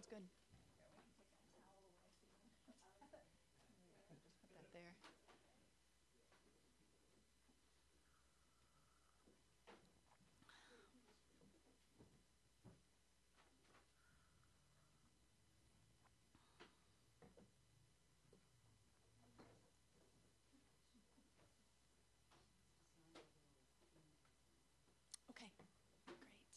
sounds good. Here, we can take that towel away so you can just put that there. Okay, great.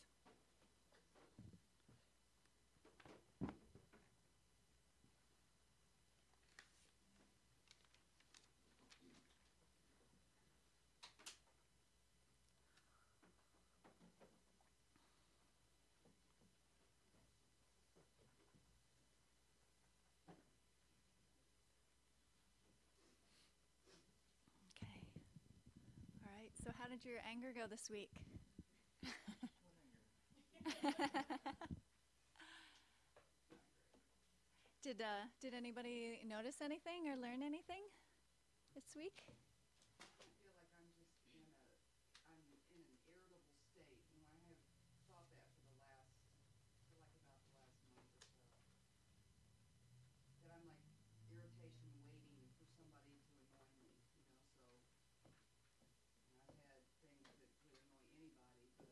Okay. All right, so how did your anger go this week? Did anybody notice anything or learn anything this week? I feel like I'm in an irritable state, and I have thought that for about the last month or so. That I'm like irritation waiting for somebody to annoy me, so, and I've had things that would annoy anybody, but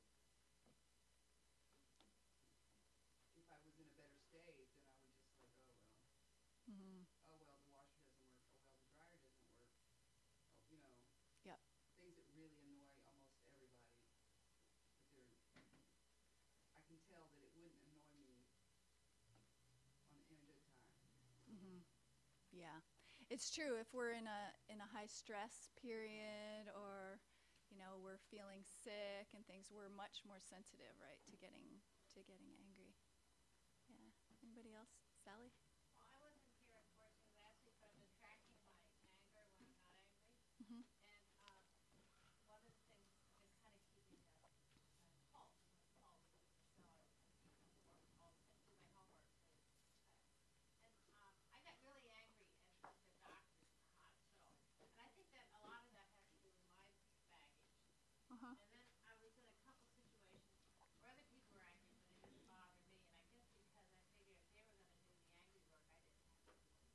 if I was in a better state, then I would just like, oh well, the washer doesn't work, oh well, the dryer doesn't work, Yep. things that really annoy almost everybody. But I can tell that it wouldn't annoy me in a good time. Yeah, it's true. If we're in a high stress period, or we're feeling sick and things, we're much more sensitive, right, to getting angry. Yeah. Anybody else? Sally? Well, I wasn't here, unfortunately, last week, but I've been tracking my anger when I'm not angry. Mm-hmm. And one of the things is kind of keeping the pulse, so I do my homework. And I got really angry at the doctors in the hospital. And I think that a lot of that has to do with my baggage. Uh-huh. And then I was in a couple situations where other people were angry, but it didn't bother me. And I guess because I figured if they were going to do the angry work, I didn't have to do it.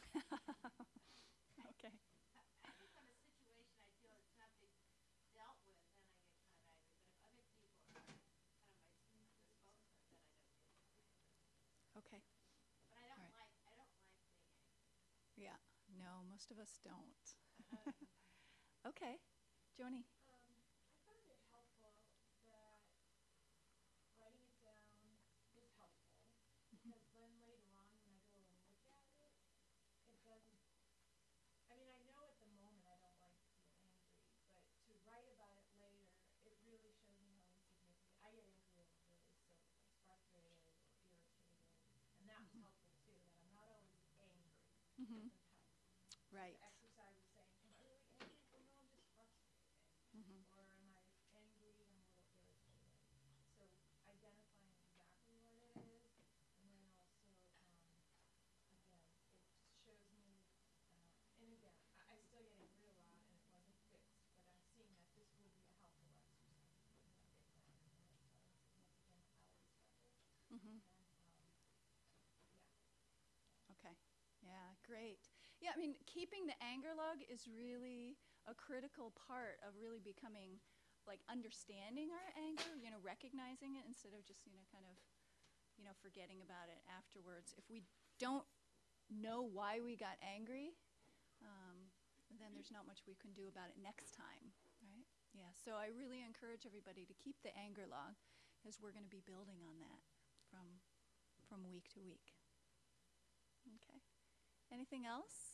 Okay. I think when a situation I feel it's not being dealt with, then I get kind of angry. But if other people are kind of my spokesman, then I don't get so angry. Okay. But I don't All right. like being angry. Yeah. No, most of us don't. Okay. Joni? I found it helpful that writing it down is helpful, because then later on when I go and look at it, it doesn't, I mean, I know at the moment I don't like being angry, but to write about it later, it really shows me how insignificant. I get angry over really silly things, frustrated or irritated, and that was helpful too, that I'm not always angry. Mm-hmm. It helps. Right. The exercise is saying, am I really angry? Well, no, I'm just frustrated. Mm-hmm. Or am I angry? I'm a little irritated. So identifying exactly what it is, and then also, again, it just shows me, and again, I still get angry a lot, and it wasn't fixed, but I'm seeing that this will be a helpful exercise for me when I get down to it. So insignificant, how we struggle. Mm-hmm. And, yeah. Okay. Yeah, great. Yeah, I mean, keeping the anger log is really a critical part of really becoming, like, understanding our anger, recognizing it instead of just, kind of, forgetting about it afterwards. If we don't know why we got angry, then there's not much we can do about it next time, right? Yeah, so I really encourage everybody to keep the anger log, because we're going to be building on that from week to week. Okay. Anything else?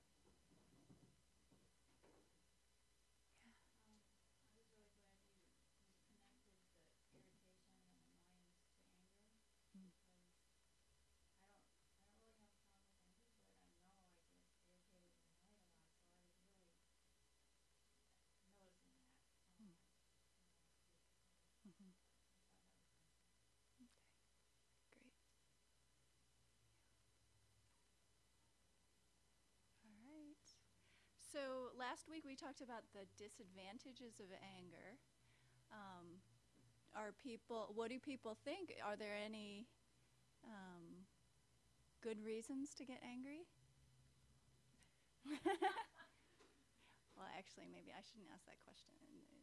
I was really glad you connected the irritation and annoyance to anger, because I don't really have a problem with anger, but I know I get irritated and annoyed a lot, so I was really noticing that last week. Mm-hmm. I thought that was helpful. Okay, great. All right. So last week we talked about the disadvantages of anger. What do people think? Are there any good reasons to get angry? Well, actually, maybe I shouldn't ask that question that way.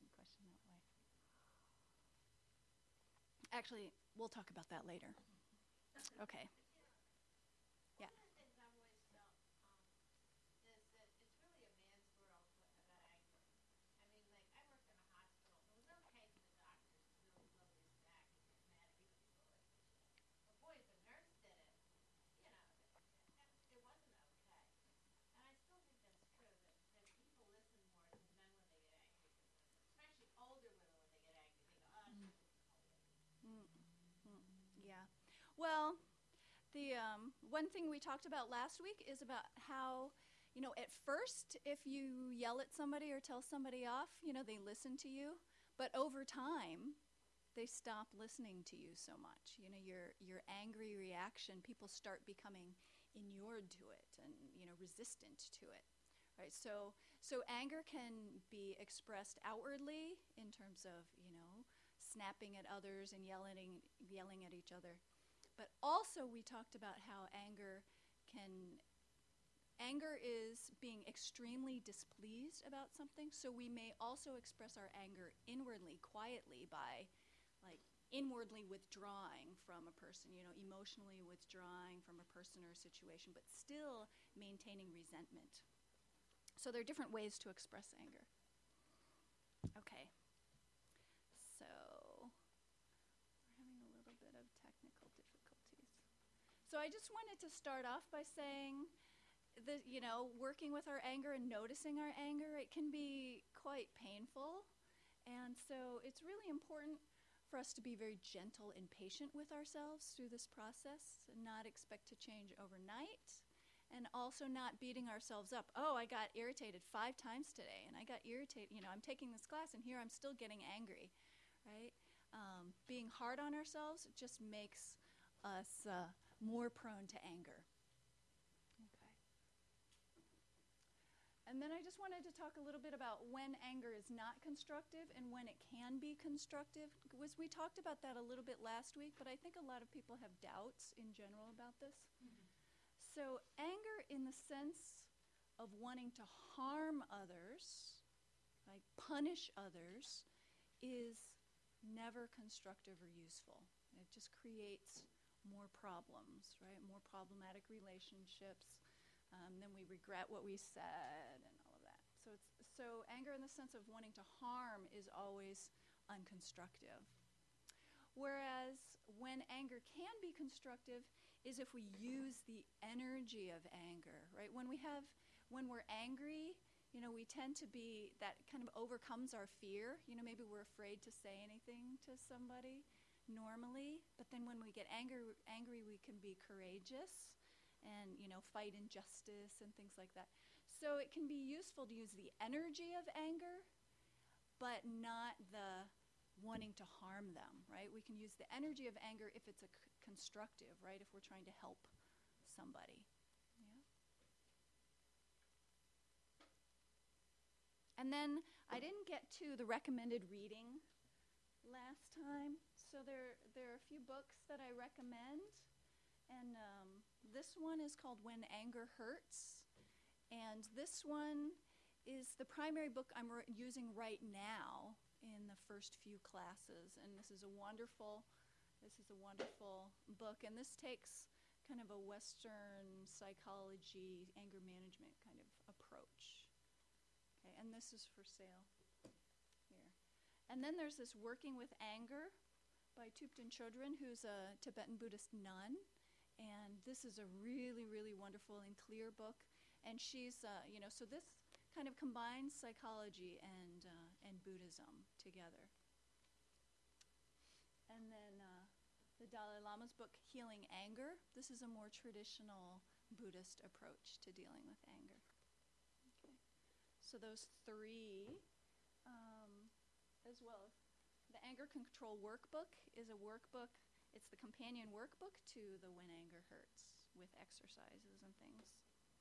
Actually, we'll talk about that later. Okay. Yeah. One of the things I've always felt is that it's really a man's world about anger. I mean, like, I worked in a hospital. It was okay for the doctors to really blow their stack and get mad at people. But boy, if a nurse did it, you know, it wasn't okay. And I still think that's true, that people listen more to men when they get angry than women. Especially older women when they get angry. They go, oh, she's just an old lady. Yeah. Well, the one thing we talked about last week is about how, at first, if you yell at somebody or tell somebody off, they listen to you. But over time, they stop listening to you so much. Your angry reaction, people start becoming inured to it and, resistant to it. Right? So anger can be expressed outwardly in terms of, snapping at others and yelling at each other. But also we talked about how anger is being extremely displeased about something. So we may also express our anger inwardly, quietly, by like inwardly withdrawing from a person, emotionally withdrawing from a person or a situation, but still maintaining resentment. So there are different ways to express anger. Okay. So we're having a little bit of technical difficulties. So I just wanted to start off by saying that, working with our anger and noticing our anger, it can be quite painful. And so it's really important for us to be very gentle and patient with ourselves through this process and not expect to change overnight. And also not beating ourselves up. Oh, I got irritated 5 times today, and I got irritated. I'm taking this class, and here I'm still getting angry, right? Being hard on ourselves just makes us more prone to anger. Okay. And then I just wanted to talk a little bit about when anger is not constructive and when it can be constructive. We talked about that a little bit last week, but I think a lot of people have doubts in general about this. Mm-hmm. So anger in the sense of wanting to harm others, like punish others, is never constructive or useful. It just creates more problems, right? More problematic relationships. Then we regret what we said and all of that. So anger in the sense of wanting to harm is always unconstructive. Whereas when anger can be constructive is if we use the energy of anger, right? When we're angry, we tend to be, that kind of overcomes our fear. Maybe we're afraid to say anything to somebody normally, but then when we get angry, we can be courageous and, fight injustice and things like that. So it can be useful to use the energy of anger, but not the wanting to harm them, right? We can use the energy of anger if it's constructive, right? If we're trying to help somebody. Yeah. And then I didn't get to the recommended reading last time, so there are a few books that I recommend, and this one is called When Anger Hurts, and this one is the primary book I'm using right now in the first few classes, and this is a wonderful book, and this takes kind of a Western psychology, anger management kind of approach. Okay, and this is for sale here. And then there's this Working with Anger by Thupten Chodron, who's a Tibetan Buddhist nun, and this is a really, really wonderful and clear book, and she's, so this kind of combines psychology and Buddhism together. And then the Dalai Lama's book, Healing Anger. This is a more traditional Buddhist approach to dealing with anger. Okay. So those 3, as well as the Anger Control Workbook is a workbook. It's the companion workbook to the When Anger Hurts with exercises and things.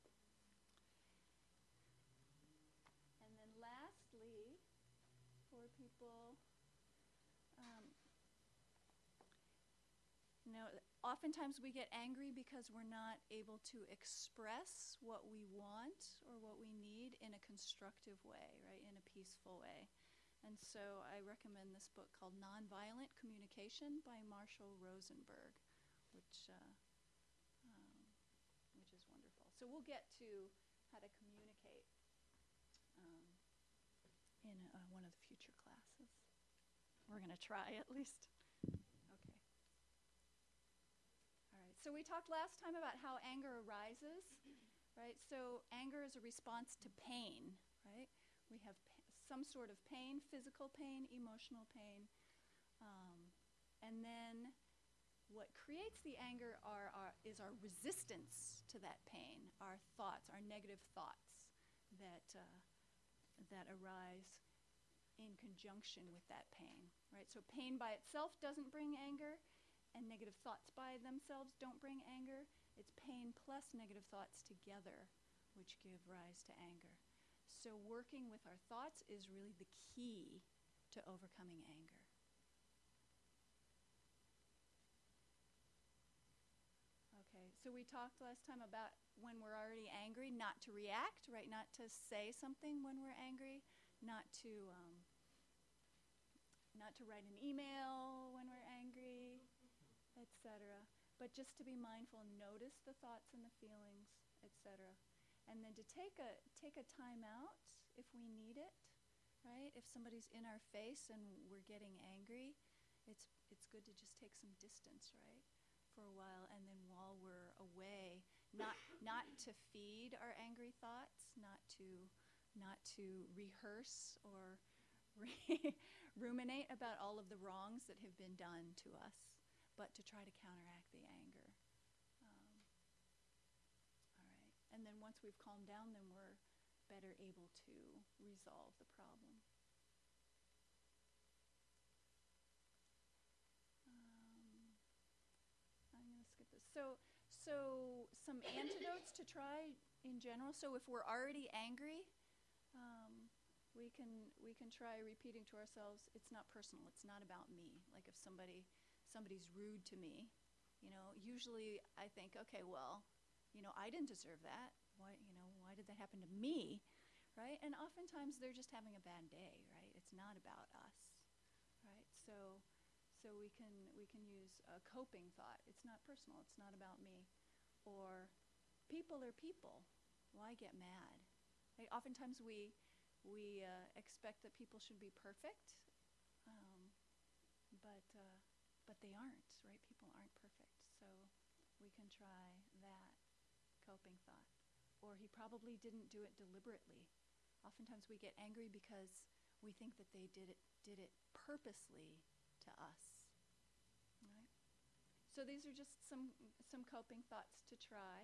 And then lastly, for people, Oftentimes we get angry because we're not able to express what we want or what we need in a constructive way, right? In a peaceful way. And so I recommend this book called Nonviolent Communication by Marshall Rosenberg, which is wonderful. So we'll get to how to communicate in one of the future classes. We're going to try at least. Okay. All right. So we talked last time about how anger arises, right? So anger is a response to pain, right? We have some sort of pain, physical pain, emotional pain. And then what creates the anger is our resistance to that pain, our thoughts, our negative thoughts that arise in conjunction with that pain, right? So pain by itself doesn't bring anger, and negative thoughts by themselves don't bring anger. It's pain plus negative thoughts together which give rise to anger. So working with our thoughts is really the key to overcoming anger. Okay, so we talked last time about when we're already angry, not to react, right? Not to say something when we're angry, not to write an email when we're angry, etc. But just to be mindful, notice the thoughts and the feelings, etc. And then to take a time out if we need it, right? If somebody's in our face and we're getting angry, it's good to just take some distance, right? For a while, and then while we're away, not to feed our angry thoughts, not to rehearse or ruminate about all of the wrongs that have been done to us, but to try to counteract the anger. All right, and then once we've calmed down, then we're better able to resolve the problem. I'm going to skip this. So some antidotes to try in general. So if we're already angry, we can try repeating to ourselves, it's not personal, it's not about me. Like if somebody's rude to me, usually I think, okay, well, I didn't deserve that. Why did that happen to me, right? And oftentimes they're just having a bad day, right? It's not about us, right? So we can use a coping thought. It's not personal. It's not about me. Or people are people. Why get mad? Right? Oftentimes we expect that people should be perfect, but they aren't, right? People aren't perfect. So we can try that coping thought. Or he probably didn't do it deliberately. Oftentimes we get angry because we think that they did it purposely to us. Right? So these are just some coping thoughts to try.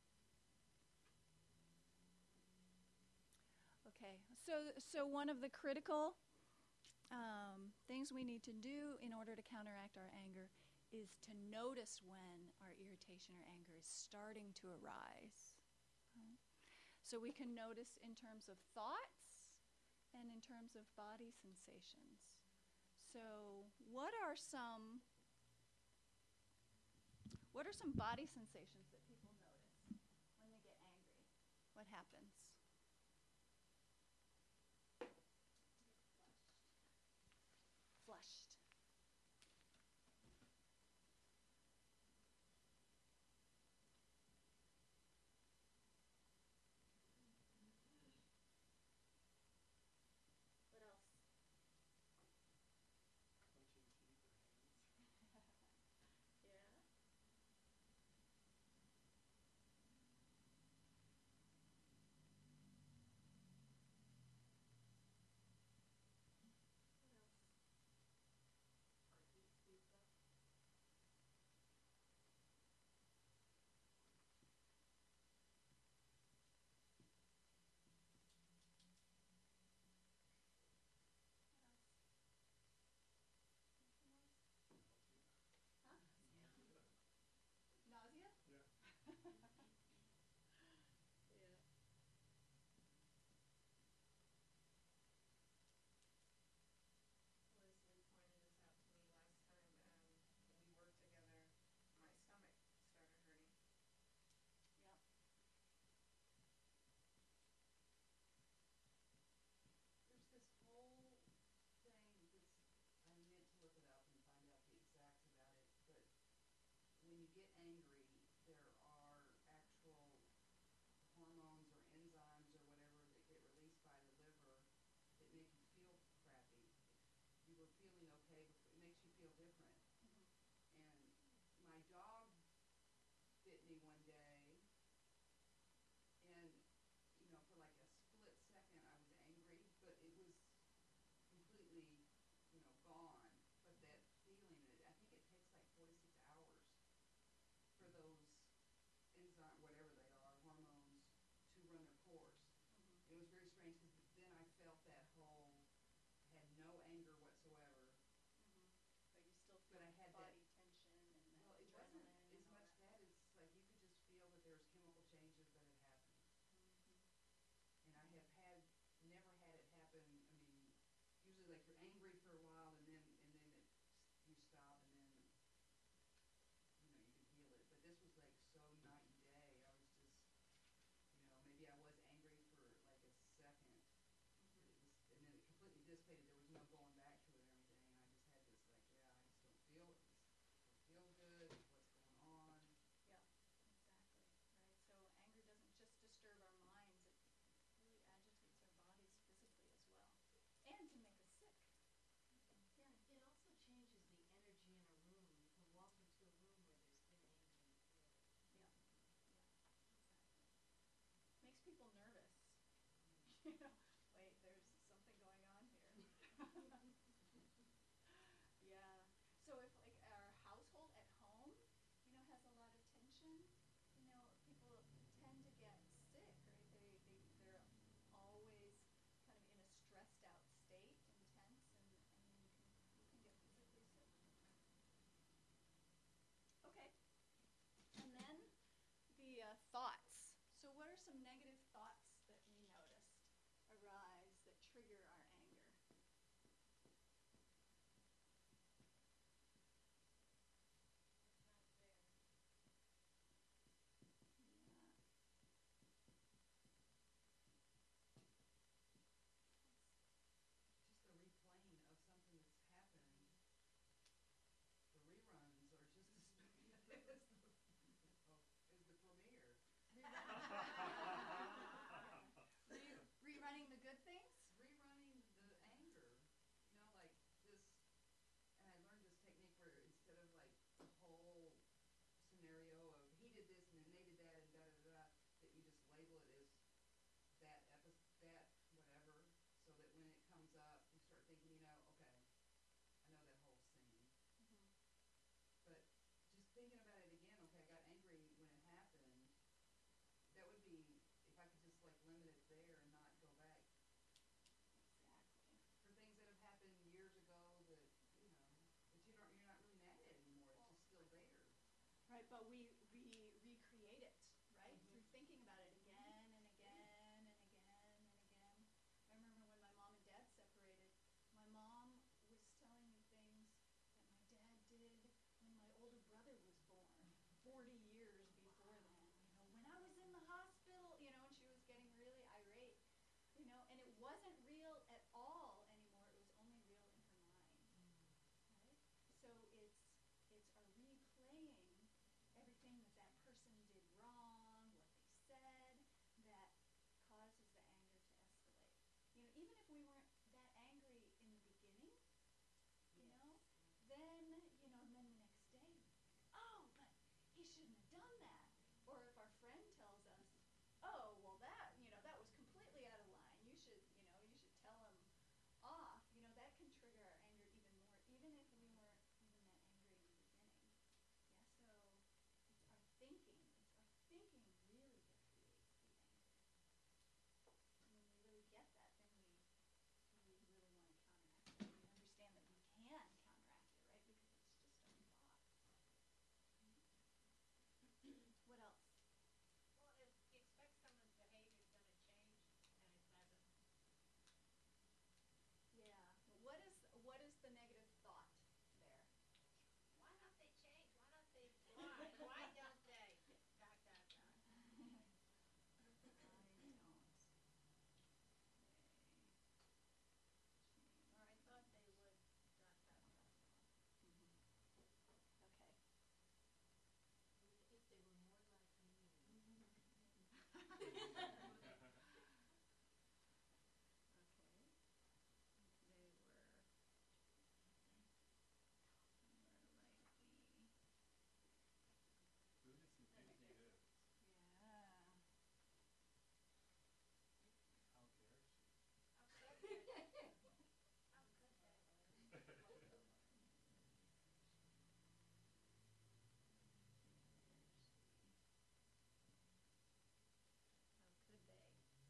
Okay, so one of the critical things we need to do in order to counteract our anger is to notice when our irritation or anger is starting to arise. Okay? So we can notice in terms of thoughts and in terms of body sensations. So what are some body sensations that people notice when they get angry? What happens? Flushed. What else? Yeah. some negative thoughts that we noticed arise that trigger our anger? It's not fair. Yeah. Just the replaying of something that's happened. The reruns are just as bad as the premiere. Rerunning the good things? Rerunning the anger. Like this, and I learned this technique where instead of like the whole scenario of he did this and then they did that and da da da da, that you just label it as that whatever, so that when it comes up, you start thinking, okay, I know that whole scene. Mm-hmm. But just thinking about it again, okay, I got angry when it happened. That would be, if I could just like limit it there and not go back Exactly. for things that have happened years ago that you're not really mad at anymore. It's just still there. Right, but we recreate it, right? Mhm. Through thinking about it again and again and again and again. I remember when my mom and dad separated, my mom was telling me things that my dad did when my older brother was born, 40 years before then. When I was in the hospital, and she was getting really irate, and it wasn't real at all anymore. It was only real in her mind, right? So it's a replaying everything that person did wrong, what they said, that causes the anger to escalate. Even if we weren't that angry in the beginning, then, and then the next day, oh, but he shouldn't have done that. Or if our friend tells us, oh, well, that was completely out of line. You should tell him off. That can trigger our anger even more, even if we weren't even that angry in the beginning. Yeah, so it's our thinking. It's our thinking really that creates the anger. And when we really get that, then we really want to counteract it. We understand that we can counteract it, right? Because it's just our thoughts. What else? Well, if you expect someone's behavior is going to change and it doesn't. Yeah. What is the negative thought there? Why don't they change? Why don't they? Why? Why don't they? Dot, dot, dot. Why don't they Or I change? thought they would. Dot, dot, dot. Mhm. Okay. If they were more like me. Okay. They were more like me. Who does he think he is? Yeah. How dare she? How could they? How could they? How could they?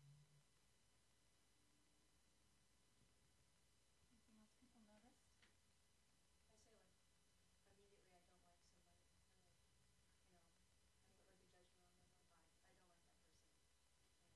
Anything else people noticed? I say like immediately I don't like somebody and like I put like a judgment on them like I don't like that person and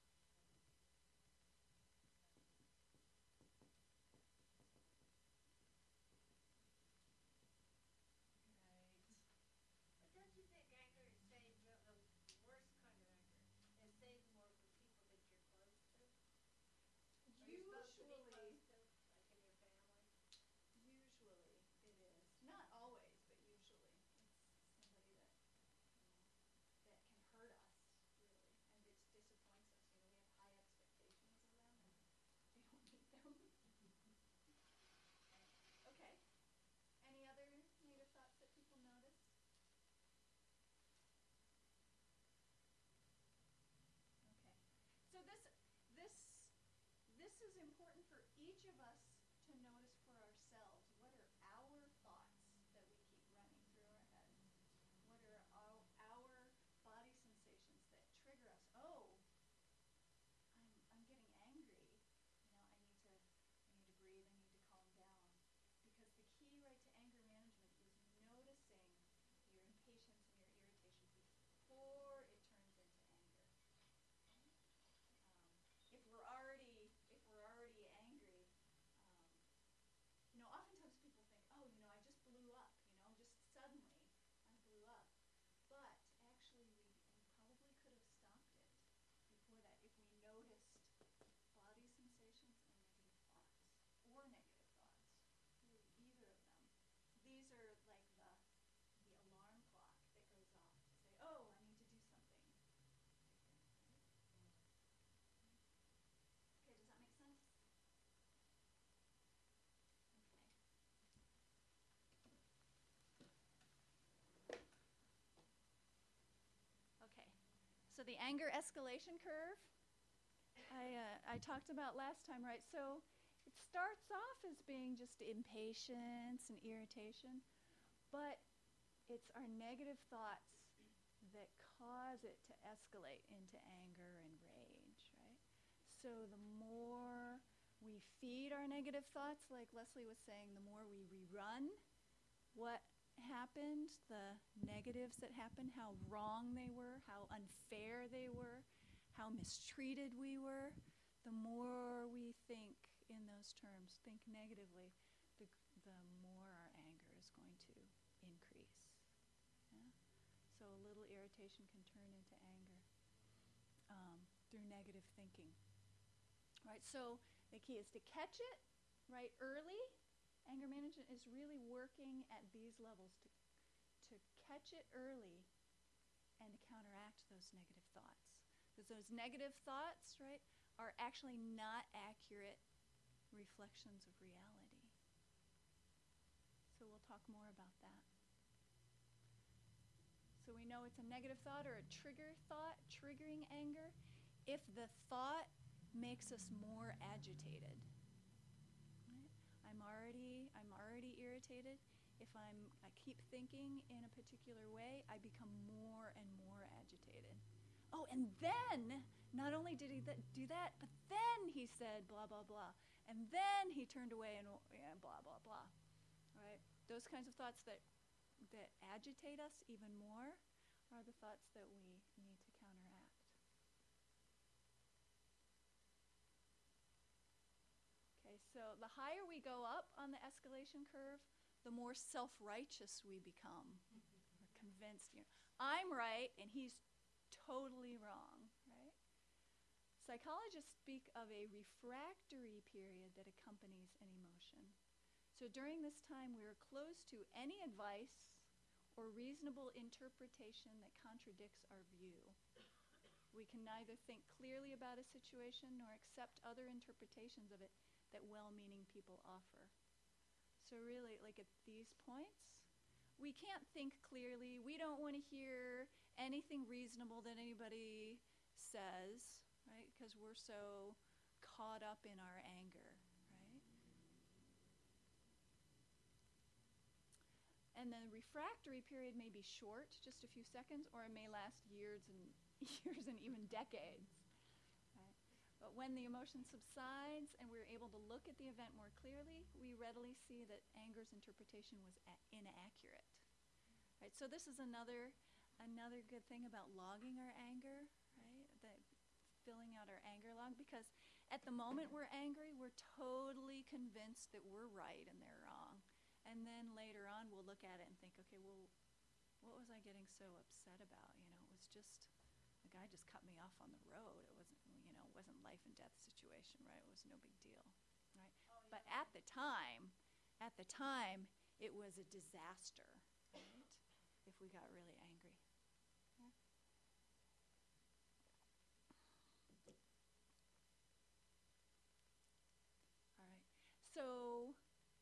Right. But don't you think anger saves the worst kind of anger? It saves more for people that you're close to. Or you're supposed to be close Usually, to, like in your family. usually it is. Not always, but usually. It's somebody that can hurt us, really, and it disappoints us. We have high expectations of them, and we don't meet them. Okay. Any other negative thoughts that people noticed? Okay. So this is important for each of us to notice for ourselves. What are our thoughts that we keep running through our heads? What are our body sensations that trigger us? Oh, I'm getting angry. I need to breathe. I need to calm down. Because the key right to anger management is noticing your impatience and your irritation before it turns into anger. So the anger escalation curve, I talked about last time, right? So it starts off as being just impatience and irritation, but it's our negative thoughts that cause it to escalate into anger and rage, right? So the more we feed our negative thoughts, like Leslie was saying, the more we rerun what happened, the negatives that happened, how wrong they were, how unfair they were, how mistreated we were, the more we think in those terms, think negatively, the more our anger is going to increase. Yeah? So a little irritation can turn into anger through negative thinking. Right? So the key is to catch it right early. Anger management is really working at these levels to catch it early and to counteract those negative thoughts. Because those negative thoughts, right, are actually not accurate reflections of reality. So we'll talk more about that. So we know it's a negative thought or a trigger thought, triggering anger, if the thought makes us more agitated. Right? I'm already irritated. If I keep thinking in a particular way, I become more and more agitated. Oh, and then, not only did he do that, but then he said blah, blah, blah. And then he turned away and blah, blah, blah. Right? Those kinds of thoughts that agitate us even more are the thoughts that we need to counteract. Okay, so the higher we go up on the escalation curve, the more self-righteous we become. We're convinced, I'm right and he's totally wrong, right? Psychologists speak of a refractory period that accompanies an emotion. So during this time, we are closed to any advice or reasonable interpretation that contradicts our view. We can neither think clearly about a situation nor accept other interpretations of it that well-meaning people offer. So really, like at these points, we can't think clearly. We don't want to hear anything reasonable that anybody says, right? Because we're so caught up in our anger, right? And the refractory period may be short, just a few seconds, or it may last years and years and even decades. Right? But when the emotion subsides and we're able to look at the event more clearly, we readily see that anger's interpretation was inaccurate. Right? So this is another good thing about logging our anger, right? That filling out our anger log, because at the moment we're angry, we're totally convinced that we're right and they're wrong. And then later on, we'll look at it and think, okay, well, what was I getting so upset about? It was just, the guy just cut me off on the road. It wasn't life and death situation, right? It was no big deal, right? Oh, yeah. But at the time, it was a disaster, right? If we got really angry. Yeah. All right. So,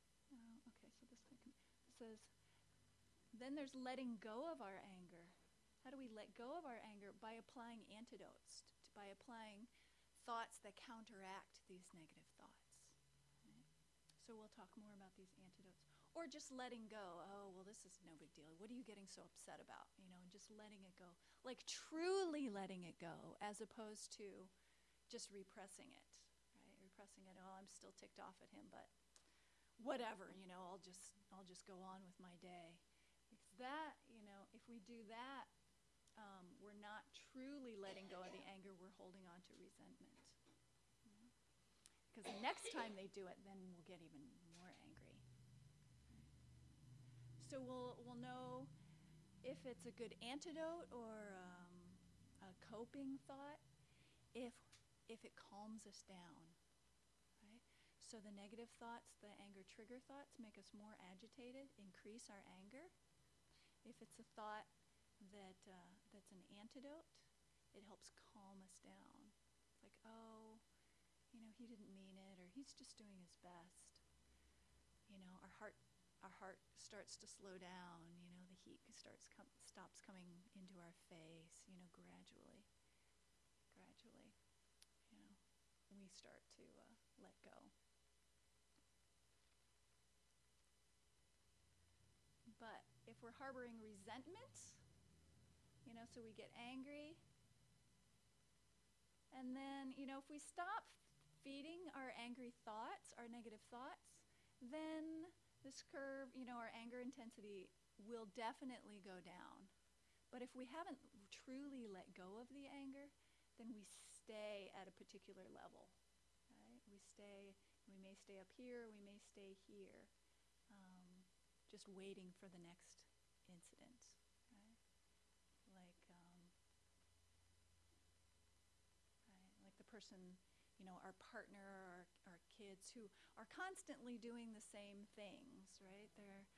says, then there's letting go of our anger. How do we let go of our anger? By applying antidotes, by applying thoughts that counteract these negative thoughts. Right? So we'll talk more about these antidotes. Or just letting go. Oh, well, this is no big deal. What are you getting so upset about? And just letting it go. Like truly letting it go, as opposed to just repressing it. Right? Repressing it. Oh, I'm still ticked off at him, but whatever, I'll just go on with my day. Because that, if we do that, we're not truly letting go of the anger, we're holding on to resentment. Because the next time they do it, then we'll get even more angry. So we'll know if it's a good antidote or a coping thought if it calms us down. So the negative thoughts, the anger trigger thoughts, make us more agitated, increase our anger. If it's a thought that's an antidote, it helps calm us down. It's like, oh, he didn't mean it, or he's just doing his best. Our heart starts to slow down. The heat stops coming into our face, gradually. eventually, we start to let go. But if we're harboring resentment, so we get angry, and then, if we stop feeding our angry thoughts, our negative thoughts, then this curve, our anger intensity will definitely go down. But if we haven't truly let go of the anger, then we stay at a particular level, right? We may stay up here, we may stay here, just waiting for the next incident, right? Like the person, our partner, our kids who are constantly doing the same things, right?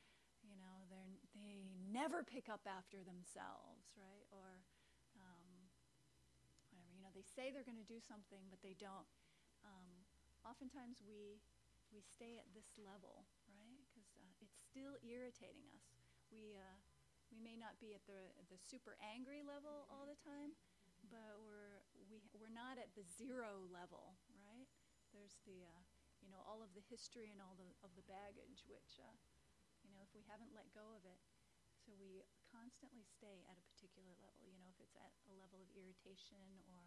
They never pick up after themselves, right? Or whatever, they say they're going to do something, but they don't. Oftentimes we stay at this level, right? Because it's still irritating us. We may not be at the super angry level all the time, but we're not at the zero level, right? There's the all of the history and all of the baggage, which if we haven't let go of it, so we constantly stay at a particular level. If it's at a level of irritation or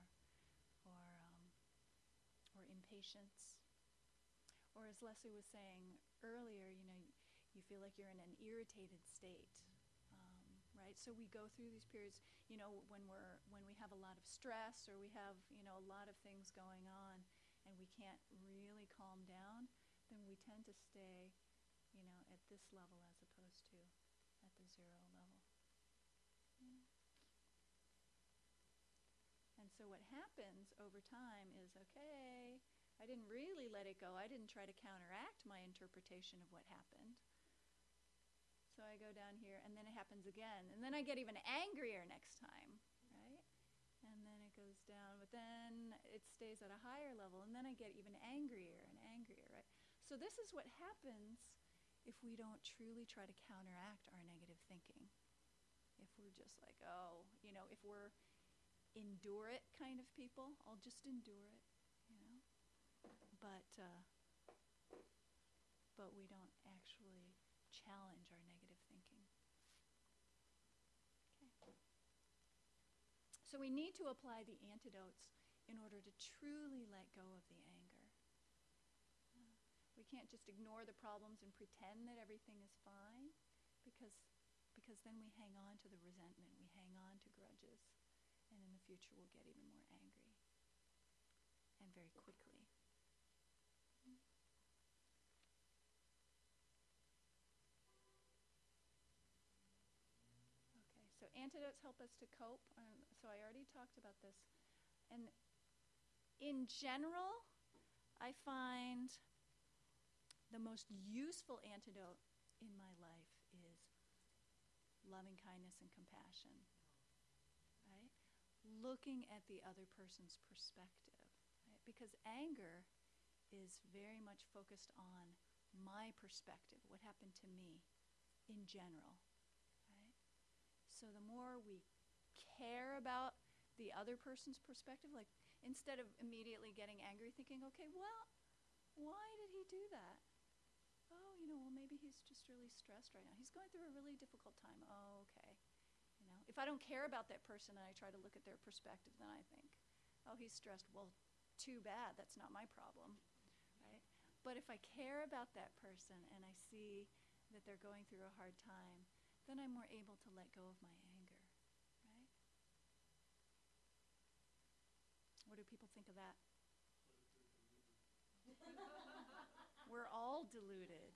impatience, or as Leslie was saying earlier, you feel like you're in an irritated state. Right, so we go through these periods, when we have a lot of stress or we have, a lot of things going on, and we can't really calm down, then we tend to stay, at this level as opposed to at the zero level. And so what happens over time is, okay, I didn't really let it go. I didn't try to counteract my interpretation of what happened. So I go down here, and then it happens again. And then I get even angrier next time, right? And then it goes down, but then it stays at a higher level, and then I get even angrier and angrier, right? So this is what happens if we don't truly try to counteract our negative thinking. If we're just like, if we're endure it kind of people, I'll just endure it, But we don't actually challenge our negative thinking. Okay. So we need to apply the antidotes in order to truly let go of the anger. We can't just ignore the problems and pretend that everything is fine, because then we hang on to the resentment, we hang on to grudges, and in the future we'll get even more angry, and very quickly. So antidotes help us to cope. So I already talked about this. And in general, I find the most useful antidote in my life is loving kindness and compassion, right? Looking at the other person's perspective, right? Because anger is very much focused on my perspective, what happened to me in general. So the more we care about the other person's perspective, like instead of immediately getting angry thinking, okay, well, why did he do that? Oh, well, maybe he's just really stressed right now. He's going through a really difficult time. Oh, okay. If I don't care about that person and I try to look at their perspective, then I think, oh, he's stressed. Well, too bad. That's not my problem, right? But if I care about that person and I see that they're going through a hard time, then I'm more able to let go of my anger, right? What do people think of that? We're all deluded.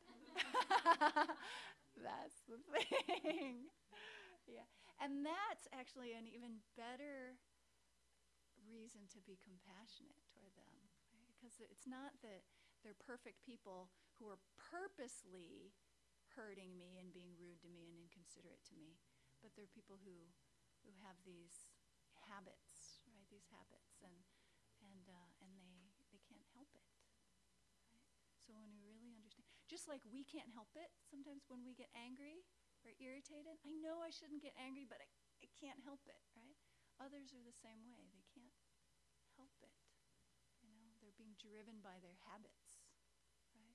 That's the thing. Yeah. And that's actually an even better reason to be compassionate toward them, right? Because it's not that they're perfect people who are purposely hurting me and being rude to me and inconsiderate to me, but they're people who have these habits, right? These habits, and they can't help it, right? So when we really understand, just like we can't help it, sometimes when we get angry or irritated, I know I shouldn't get angry, but I can't help it, right? Others are the same way. They can't help it. They're being driven by their habits, right?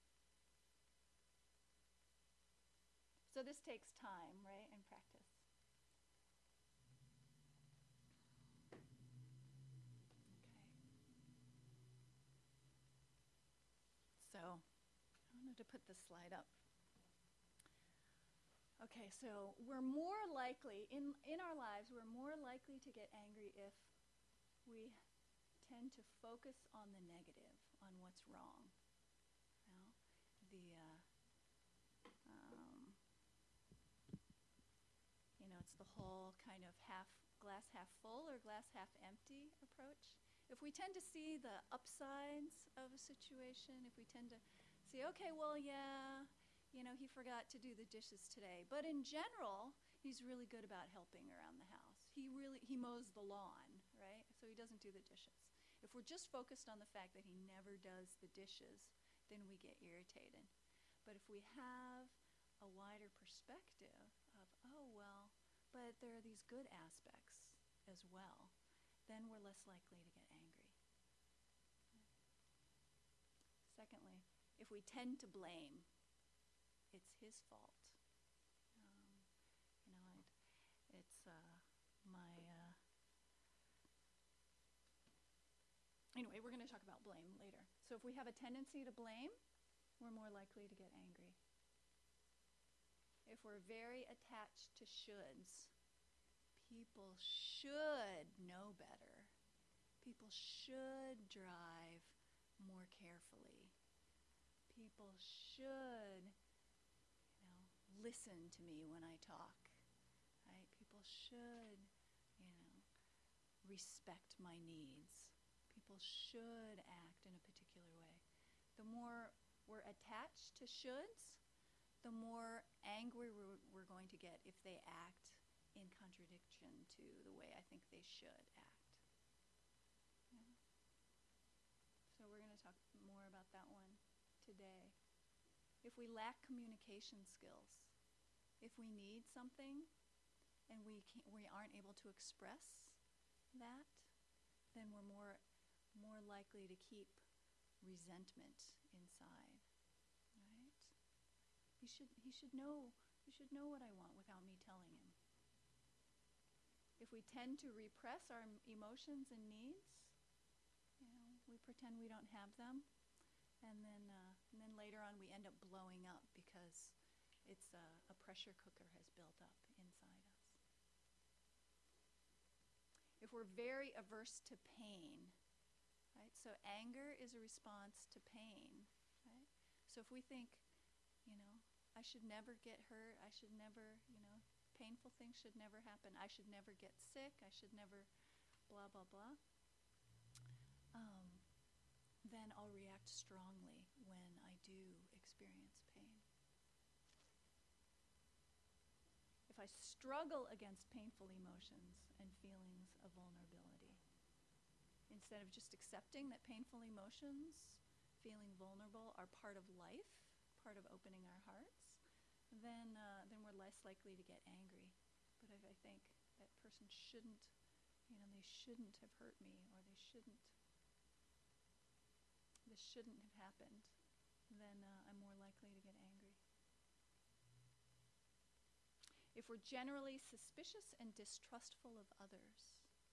So this takes time, right, and practice. Okay. So I wanted to put this slide up. Okay, so we're more likely, in our lives, we're more likely to get angry if we tend to focus on the negative, on what's wrong. It's the whole kind of glass half full or glass half empty approach. If we tend to see the upsides of a situation, if we tend to see, okay, well, yeah, he forgot to do the dishes today, but in general, he's really good about helping around the house. He mows the lawn, right? So he doesn't do the dishes. If we're just focused on the fact that he never does the dishes, then we get irritated. But if we have a wider perspective of, oh, well, but there are these good aspects as well, then we're less likely to get angry. Secondly, if we tend to blame, it's his fault. Anyway, we're going to talk about blame later. So if we have a tendency to blame, we're more likely to get angry. If we're very attached to shoulds, people should know better. People should drive more carefully. People should, listen to me when I talk, right? People should, respect my needs. People should act in a particular way. The more we're attached to shoulds, the more angry we're going to get if they act in contradiction to the way I think they should act. Yeah. So we're going to talk more about that one today. If we lack communication skills, if we need something and we aren't able to express that, then we're more likely to keep resentment inside, right? He should know what I want without me telling him. If we tend to repress our emotions and needs, we pretend we don't have them, and then later on we end up blowing up because it's a pressure cooker has built up inside us. If we're very averse to pain, right? So anger is a response to pain, right? So if we think, I should never get hurt, I should never, painful things should never happen, I should never get sick, I should never blah, blah, blah, then I'll react strongly when I do experience pain. If I struggle against painful emotions and feelings of vulnerability, instead of just accepting that painful emotions, feeling vulnerable, are part of life, part of opening our hearts, then we're less likely to get angry. But if I think that person shouldn't, they shouldn't have hurt me, or this shouldn't have happened, then I'm more likely to get angry. If we're generally suspicious and distrustful of others,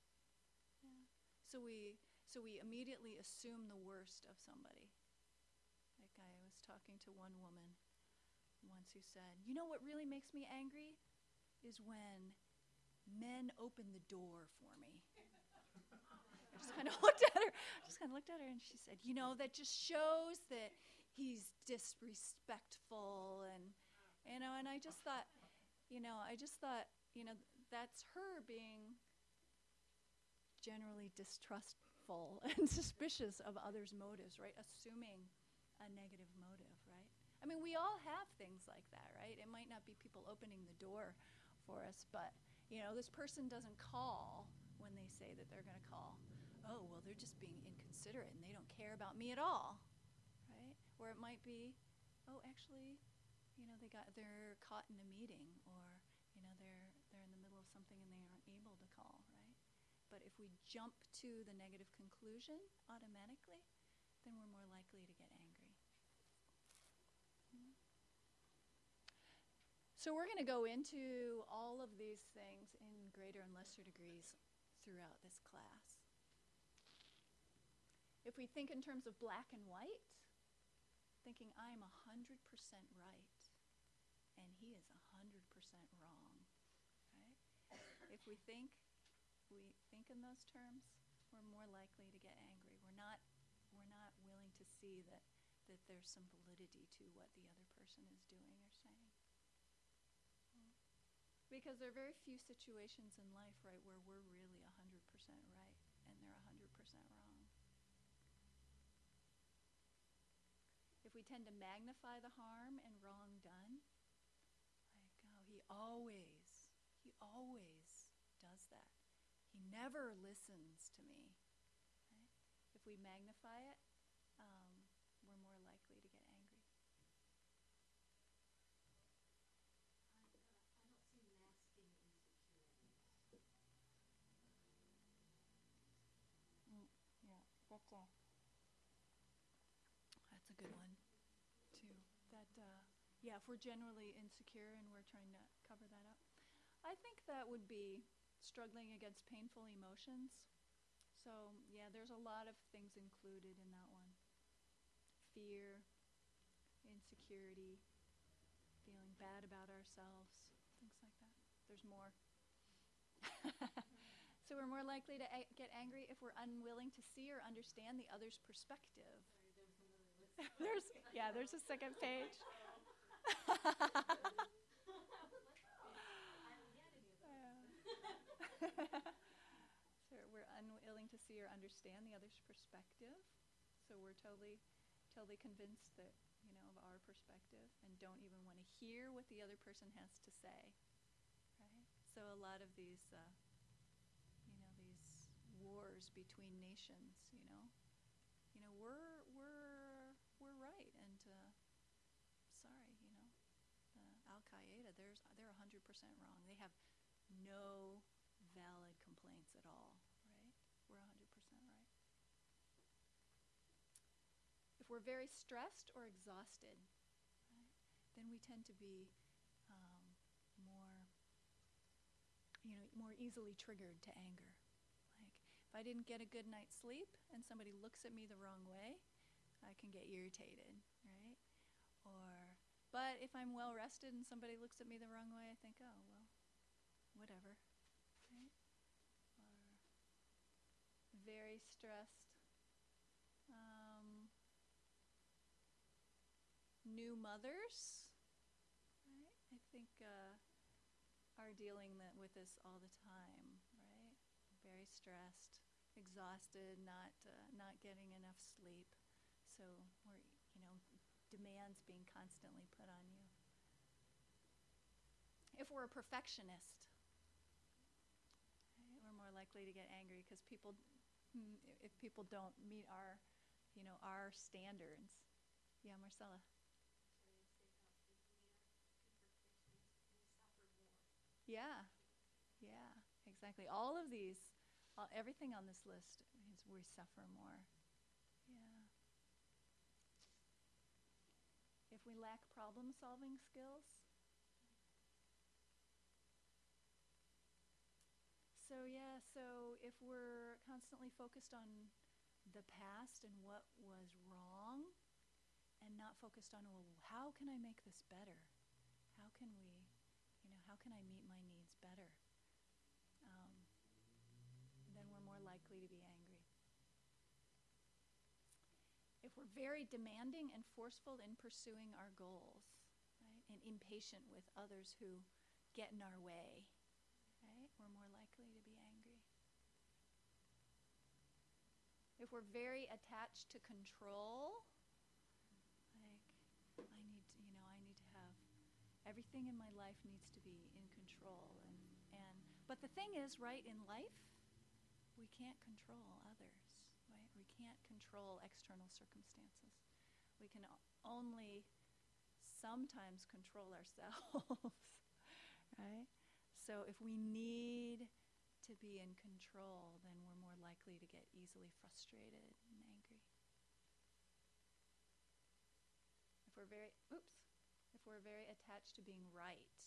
so we immediately assume the worst of somebody. Like I was talking to one woman once who said, what really makes me angry is when men open the door for me. I just kind of looked at her and she said, that just shows that he's disrespectful, and I just thought, that's her being generally distrustful and suspicious of others' motives, right? Assuming a negative motive, right? I mean, we all have things like that, right? It might not be people opening the door for us, but, this person doesn't call when they say that they're going to call. Oh, well, they're just being inconsiderate and they don't care about me at all, right? Or it might be, oh, actually, they're caught in a meeting, or, they're in the middle of something and they aren't able to call, right? But if we jump to the negative conclusion automatically, then we're more likely to get angry. So we're going to go into all of these things in greater and lesser degrees throughout this class. If we think in terms of black and white, thinking I'm 100% right and he is 100% wrong, right? If we think in those terms, we're more likely to get angry. We're not willing to see that there's some validity to what the other person is doing or saying. Because there are very few situations in life, right, where we're really 100% right and they're 100% wrong. If we tend to magnify the harm and wrong done, like, oh, he always does that. He never listens to me. Right? If we magnify it, we're more likely to get angry. I don't see masking insecurities. Yeah, that's a good one, too. If we're generally insecure and we're trying to cover that up, I think that would be struggling against painful emotions. So, yeah, there's a lot of things included in that one. Fear, insecurity, feeling bad about ourselves, things like that. There's more. So we're more likely to get angry if we're unwilling to see or understand the other's perspective. Sorry, there was another list. There's a second page. I haven't had any of those. So we're unwilling to see or understand the other's perspective. So we're totally convinced that, of our perspective and don't even want to hear what the other person has to say. Right? So a lot of these, these wars between nations, we're right, and sorry, Al-Qaeda, they're 100% wrong. They have no valid complaints at all, right? We're 100% right. If we're very stressed or exhausted, right, then we tend to be more easily triggered to anger. Like, if I didn't get a good night's sleep and somebody looks at me the wrong way, I can get irritated, right? But if I'm well rested and somebody looks at me the wrong way, I think, oh, well, whatever, right? Or very stressed. New mothers, right? I think are dealing with this all the time, right? Very stressed, exhausted, not getting enough sleep. So we're, demands being constantly put on you. If we're a perfectionist, right, we're more likely to get angry because if people don't meet our standards. Yeah, Marcella. Yeah, exactly. All of these, everything on this list is we suffer more. Yeah. If we lack problem-solving skills. So if we're constantly focused on the past and what was wrong and not focused on, well, how can I make this better? How can I meet my needs better? Then we're more likely to be angry. If we're very demanding and forceful in pursuing our goals, right, and impatient with others who get in our way, right, we're more likely to be angry. If we're very attached to control, like I need to have everything in my life needs to be in control, but the thing is, right, in life, we can't control others, right? We can't control external circumstances. We can only sometimes control ourselves, right? So if we need to be in control control, then we're more likely to get easily frustrated and angry. If we're very attached to being right.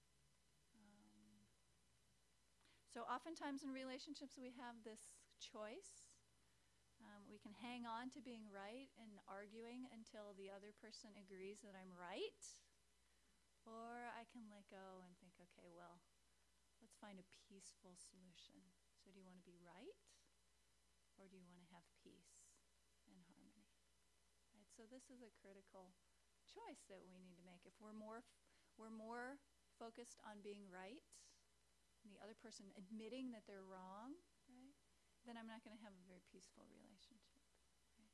So oftentimes in relationships we have this choice. We can hang on to being right and arguing until the other person agrees that I'm right. Or I can let go and think, okay, well, let's find a peaceful solution. So do you want to be right? Or do you want to have peace and harmony? Right? So this is a critical choice that we need to make. If we're more focused on being right, and the other person admitting that they're wrong, right, then I'm not going to have a very peaceful relationship. Right?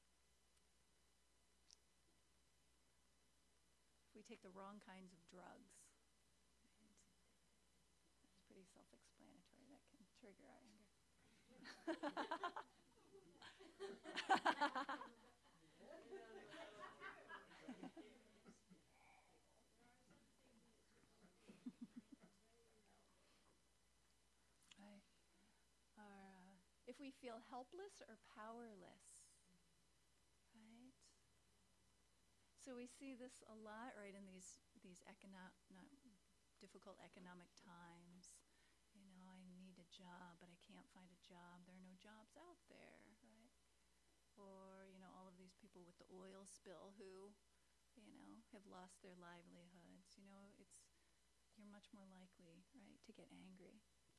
If we take the wrong kinds of drugs, right, that's pretty self-explanatory. That can trigger our anger. Right. Or if we feel helpless or powerless, right? So we see this a lot, right, in these difficult economic times. You know, I need a job, but I can't find a job. There are no jobs out there, right? Or, you know, all of these people with the oil spill who, you know, have lost their livelihoods. You know, you're much more likely, right, to get angry.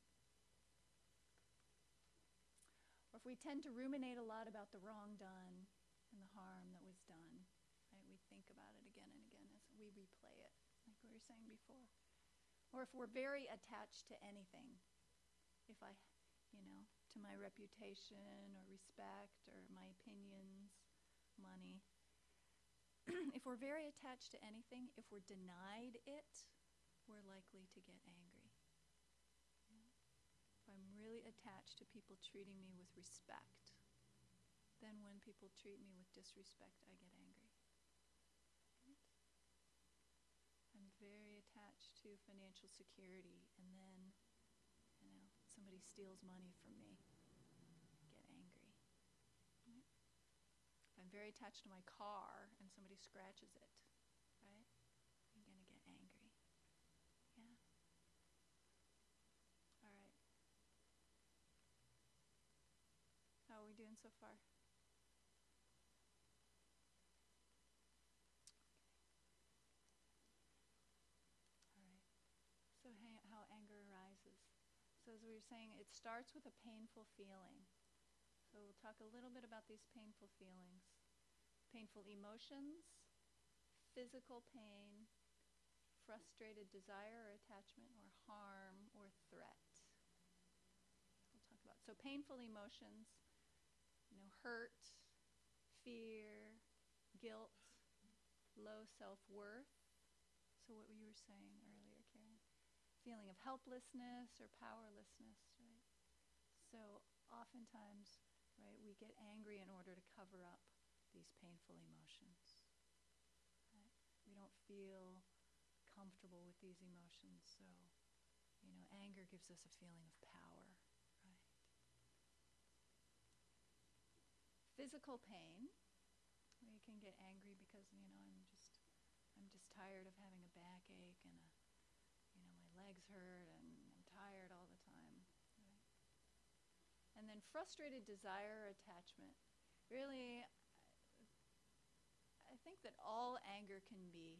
Or if we tend to ruminate a lot about the wrong done and the harm that was done, right, we think about it again and again as we replay it, like we were saying before. Or if we're very attached to anything, if I, you know, to my reputation or respect or my opinions, money. If we're very attached to anything, if we're denied it, we're likely to get angry. Yeah. If I'm really attached to people treating me with respect, then when people treat me with disrespect, I get angry. Right? I'm very attached to financial security, and then, you know, somebody steals money from me, get angry. Right? If I'm very attached to my car and somebody scratches it, right, I'm going to get angry. Yeah. All right. How are we doing so far? All right. So how anger arises. So as we were saying, it starts with a painful feeling. So we'll talk a little bit about these painful feelings. Painful emotions, physical pain, frustrated desire or attachment, or harm or threat. We'll talk about. So painful emotions, you know, hurt, fear, guilt, low self-worth. So what you were saying earlier, Karen. Feeling of helplessness or powerlessness, right? So oftentimes, right, we get angry in order to cover up these painful emotions. Right? We don't feel comfortable with these emotions, so, you know, anger gives us a feeling of power, right? Physical pain, we can get angry because, you know, I'm just tired of having a backache and my legs hurt and I'm tired all the time, right? And then frustrated desire or attachment. Really, I think that all anger can be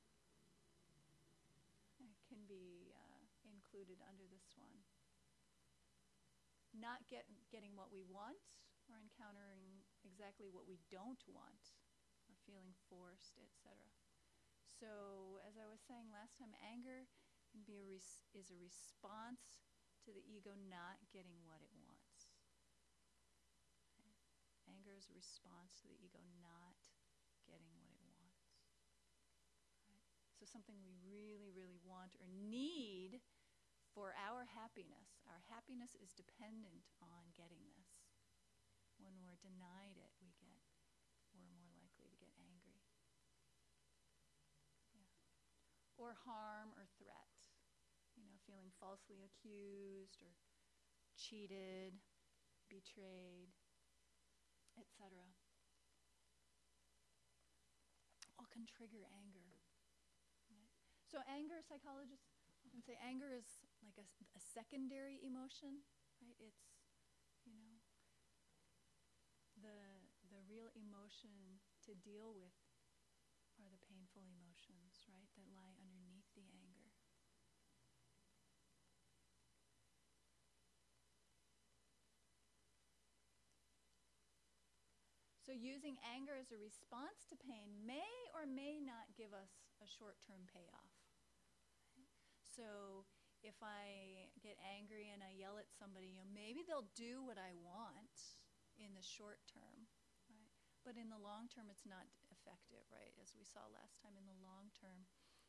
included under this one. Not getting what we want, or encountering exactly what we don't want, or feeling forced, etc. So, as I was saying last time, anger can be is a response to the ego not getting what it wants. Okay? Anger is a response to the ego not getting what it wants. Right? So something we really, really want or need for our happiness. Our happiness is dependent on getting this. When we're denied it, we're more likely to get angry. Yeah. Or harm or threat. You know, feeling falsely accused or cheated, betrayed, etc. All can trigger anger. Right? So anger, psychologists often say anger is like a secondary emotion, right? It's, you know, the real emotion to deal with are the painful emotions, right, that lie underneath the anger. So using anger as a response to pain may or may not give us a short-term payoff. Right? So if I get angry and I yell at somebody, maybe they'll do what I want in the short term, right? But in the long term, it's not effective, right? As we saw last time, in the long term,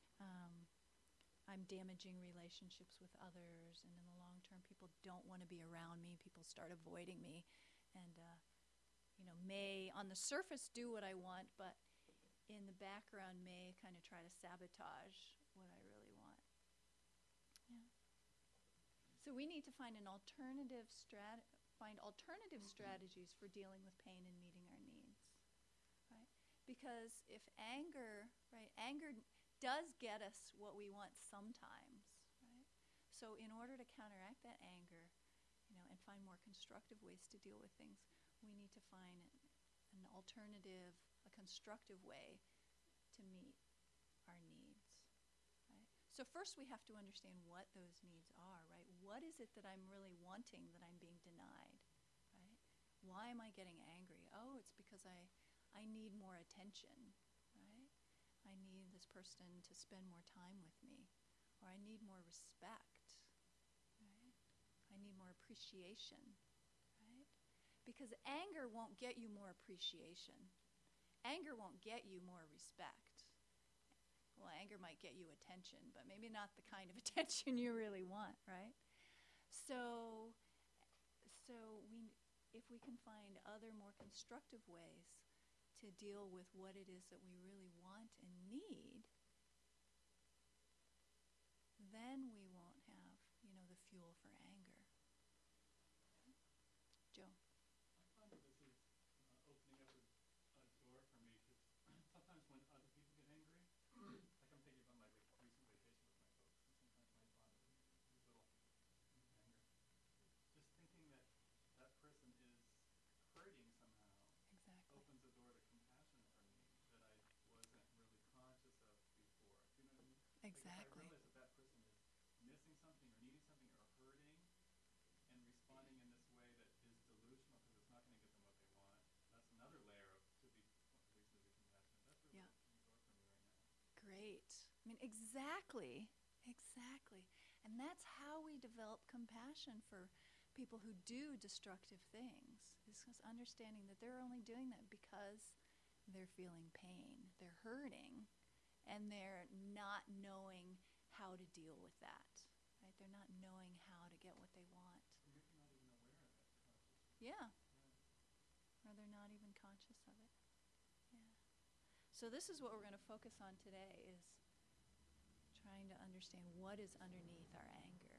I'm damaging relationships with others, and in the long term, people don't want to be around me. People start avoiding me, and may on the surface do what I want, but in the background may kind of try to sabotage what I really want. Yeah. So we need to find alternative strategies for dealing with pain and meeting our needs, right? Because if anger does get us what we want sometimes, right? So in order to counteract that anger, and find more constructive ways to deal with things, we need to find an alternative, a constructive way to meet our needs, right? So first we have to understand what those needs are, right? What is it that I'm really wanting that I'm being denied, right? Why am I getting angry? Oh, it's because I need more attention, right? I need this person to spend more time with me, or I need more respect, right? I need more appreciation, right? Because anger won't get you more appreciation. Anger won't get you more respect. Well, anger might get you attention, but maybe not the kind of attention you really want, right? So if we can find other more constructive ways to deal with what it is that we really want and need, then we won't have, the fuel for anger. Joe? I find that this is opening up a door for me, because sometimes when other people get angry, like I'm thinking about my recent vacation with my folks, and sometimes my father would be a little anger. Just thinking that that person is hurting somehow Exactly. opens a door to compassion for me that I wasn't really conscious of before. Do you know what I mean? Exactly. Like if I realize that that person is missing something or needing something or hurting and responding in this way that is delusional because it's not going to get them what they want, that's another layer of to be compassionate. That's really Yeah. opening the door for me right now. Great. I mean, exactly. And that's how we develop compassion for people who do destructive things. This is understanding that they're only doing that because they're feeling pain. They're hurting, and they're not knowing how to deal with that. Right? They're not knowing how to get what they want. Or maybe not even aware of it consciously. Yeah. Or they're not even conscious of it. Yeah. So this is what we're going to focus on today, is trying to understand what is underneath our anger.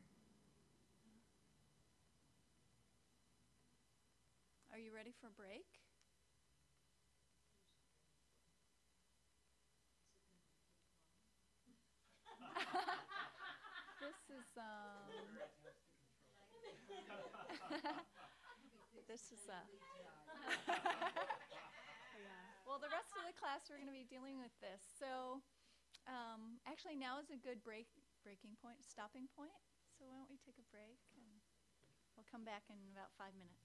Are you ready for a break? This is this is well, the rest of the class we're going to be dealing with this. So actually now is a good stopping point. So why don't we take a break, and we'll come back in about 5 minutes.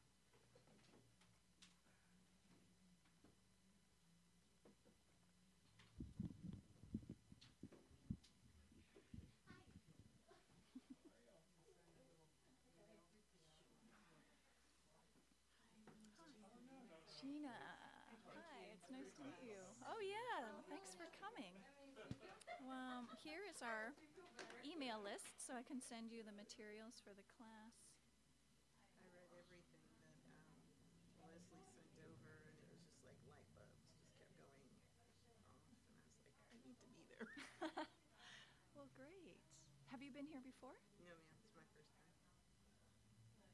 Gina, hi, it's nice to meet you. Oh yeah, thanks for coming. Here is our email list, so I can send you the materials for the class. I read everything that Leslie sent over, and it was just like light bulbs just kept going off, and I was like, I need to be there. Well, great. Have you been here before? No, ma'am, it's my first time.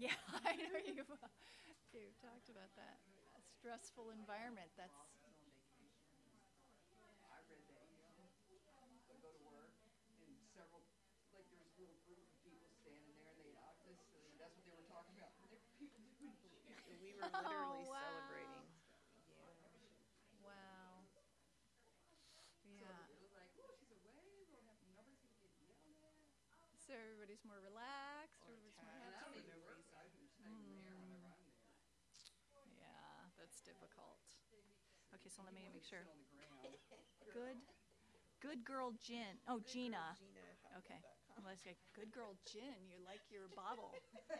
Yeah, I know you've talked about that. A stressful environment. While That's I was on vacation, I read that email, I go to work, and several, like there was a little group of people standing there, and they obviously, that's what they were talking about. There were people doing chants. We were literally wow. celebrating. Yeah. Wow. So Yeah. it was like, oh, she's away, we don't have, nobody's gonna get yelled at. So everybody's more relaxed. Or Everybody's more attacked. And I don't happy. even no work, reason. I'm just not even there whenever I'm there. Yeah, that's difficult. Okay, so let me You make wanted to sure. sit on the ground. Good girl Gin. Oh, Gina. Gina. Okay. Let's get good girl Gin. You like your bottle. Too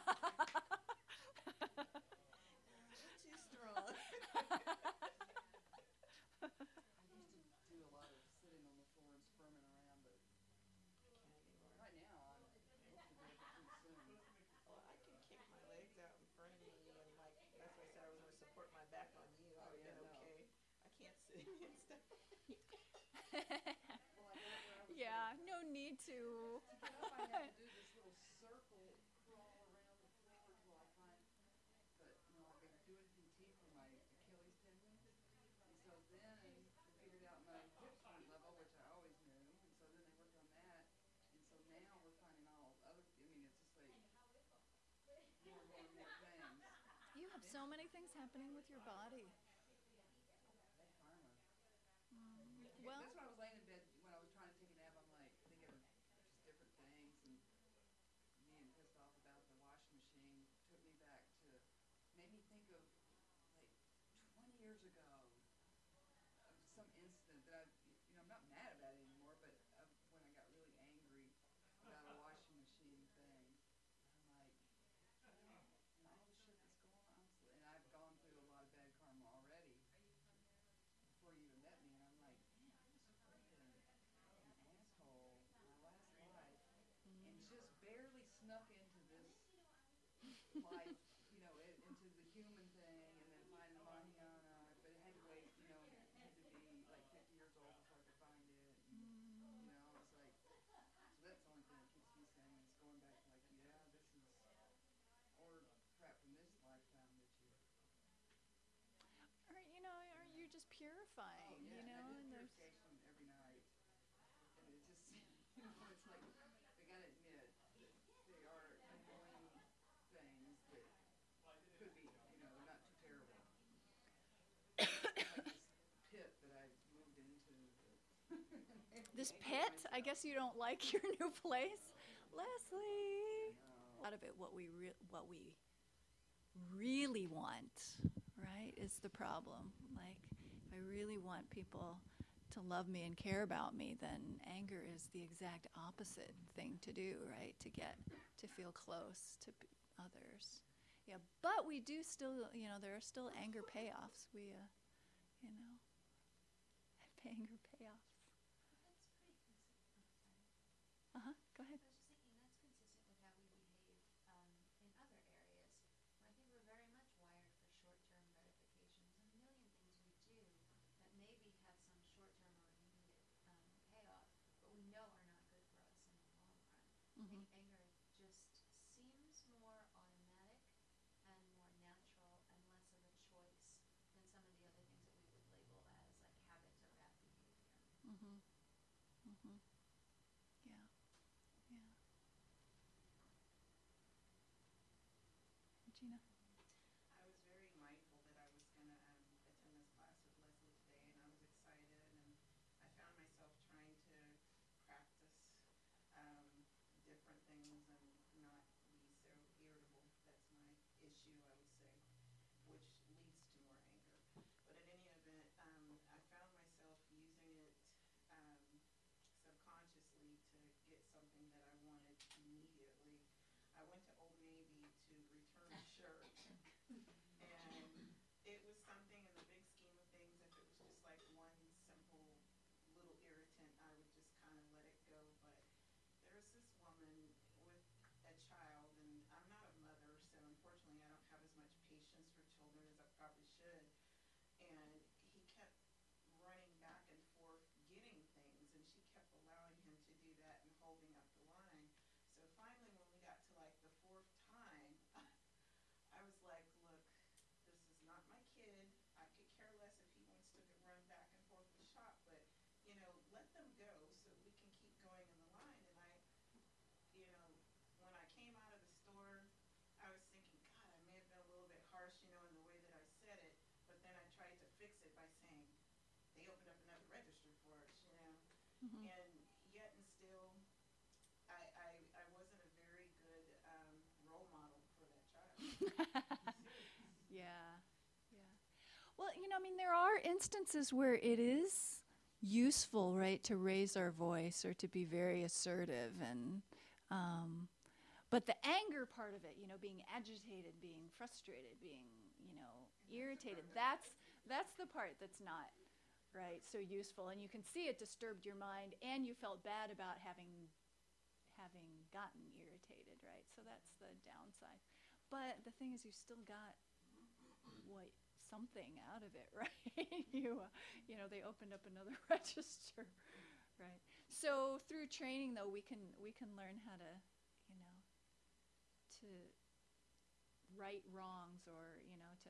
strong. I used to do a lot of sitting on the floor and squirming around, but right now I'm hoping to be able to pretty soon. Well, I can kick my legs out in front of me, and like that's why I said I was going to support my back on you. I Oh, would have yeah, been no. okay. I can't sit and stuff. Well, I got where I was Yeah, gonna- no need to. To get up, I have to do this little circle crawl around the floor till I find. But I've been doing PT for my Achilles tendon, and so then they figured out my hips weren't level, which I always knew, and so then they worked on that, and so now we're finding all other. I mean, it's just like more and more and more things. You have so many things happening with your body. Bad karma. Well, That's why I was laying in bed when I was trying to take a nap. I'm like thinking of just different things and being pissed off about the washing machine. Took me back to, made me think of like 20 years ago, some incident that I'm not mad about it anymore, but when I got really angry about a washing machine thing. I'm like, and all the shit that's going on, and I've gone through a lot of bad karma already before you even met me, and I'm like, man, I was freaking an asshole my last life, and just barely snuck into this life, into the human thing, and then find the Mahayana, but it had to wait, had to be like 50 years old before I could find it, and, it's like, so that's the only thing that keeps me sane, is going back to like, yeah, this is, or crap from this lifetime that you. or you're just purifying, Oh, yeah, and I do and there's purification every night, and it just, it's like, I gotta admit, that they are annoying things that could be, they're not too terrible. Like this pit that I moved into. this pit. I guess you don't like your new place, Leslie. A lot of it, what we really want, right, is the problem. Like, if I really want people to love me and care about me, then anger is the exact opposite thing to do, right? To feel close to others. Yeah, but we do still, there are still anger payoffs. We, anger payoffs. That's pretty consistent. Go ahead. I was just thinking that's consistent with how we behave in other areas. I think we're very much wired for short-term gratifications. A million things we do that maybe have some short-term or immediate payoff, but we know are not good for us in the long run. I think anger just seems more automatic and more natural and less of a choice than some of the other things that we would label as like habits or bad behavior. Yeah. Gina. I was very mindful that I was going to attend this class with Leslie today, and I was excited, and I found myself trying to practice different things and not be so irritable. That's my issue, I would say, which leads to more anger. But in any event, I found myself using it subconsciously to get something that I wanted immediately. I went to Old Navy to return a shirt, and it was something in the big scheme of things. If it was just like one simple little irritant, I would just kind of let it go. But there's this woman with a child, and I'm not a mother, so unfortunately I don't have as much patience for children as I probably should. And he kept running back and forth getting things, and she kept allowing him to do that and holding up the line. So finally, when we got to like the fourth time, Yeah, yeah. Well, I mean, there are instances where it is useful, right, to raise our voice or to be very assertive, and but the anger part of it, being agitated, being frustrated, being, irritated, that's the part that's not right so useful, and you can see it disturbed your mind, and you felt bad about having gotten irritated, right? So that's the downside. But the thing is, you still got what something out of it, right? They opened up another register, right? So through training, though, we can learn how to, to right wrongs, or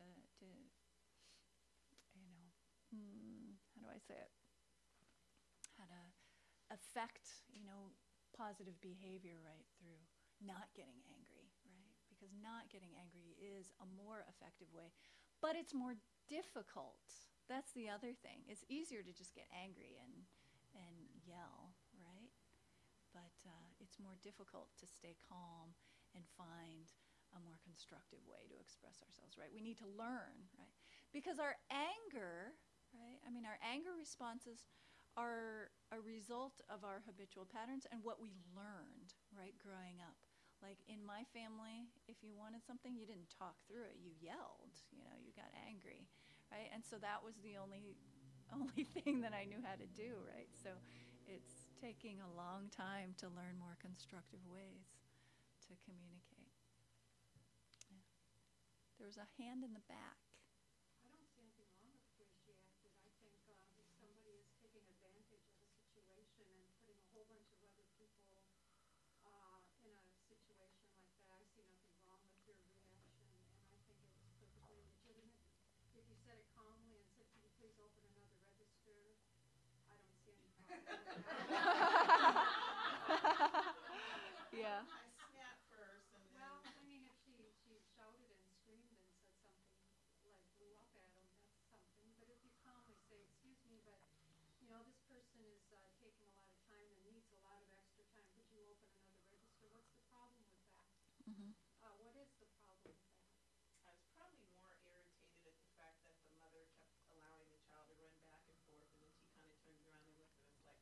how do I say it? How to affect, positive behavior, right, through not getting angry, right? Because not getting angry is a more effective way, but it's more difficult. That's the other thing. It's easier to just get angry and yell, right? But it's more difficult to stay calm and find a more constructive way to express ourselves, right? We need to learn, right? Because our anger, right? I mean, our anger responses are a result of our habitual patterns and what we learned, right, growing up. Like in my family, if you wanted something, you didn't talk through it. You yelled, you got angry, right? And so that was the only thing that I knew how to do, right? So it's taking a long time to learn more constructive ways to communicate. Yeah. There was a hand in the back. I don't see anything wrong with the way she acted. I think if somebody is taking advantage of a situation and putting a whole bunch of other people in a situation like that, I see nothing wrong with your reaction, and I think it was perfectly legitimate. If you said it calmly and said, "Could you please open another register?" I don't see any problem with that. Yeah. I snapped first and then. Well, I mean, if she shouted and screamed and said something, like blew up at him, that's something. But if you calmly say, "Excuse me, but this person is taking a lot of time and needs a lot of extra time. Could you open another register?" What's the problem with that? Mm-hmm. What is the problem with that? I was probably more irritated at the fact that the mother kept allowing the child to run back and forth, and then she kind of turned around and looked at us like,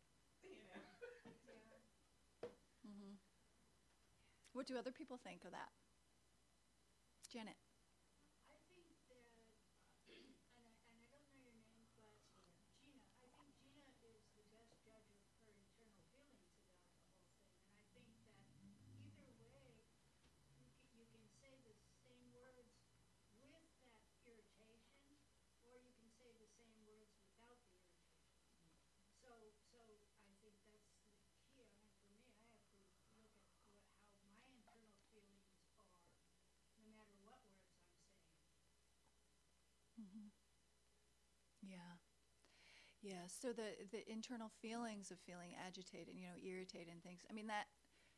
Yeah. Mm-hmm. What do other people think of that? Janet. I think that, and I don't know your name, but Gina. I think Gina is the best judge of her internal feelings about the whole thing, and I think that either way, you can say the same words with that irritation, or you can say the same words without the irritation. So I think that's the key. I mean, for me, I have to look at how my internal feelings are, no matter what words I'm saying. Mm-hmm. Yeah. Yeah. So the internal feelings of feeling agitated, irritated and things. I mean, that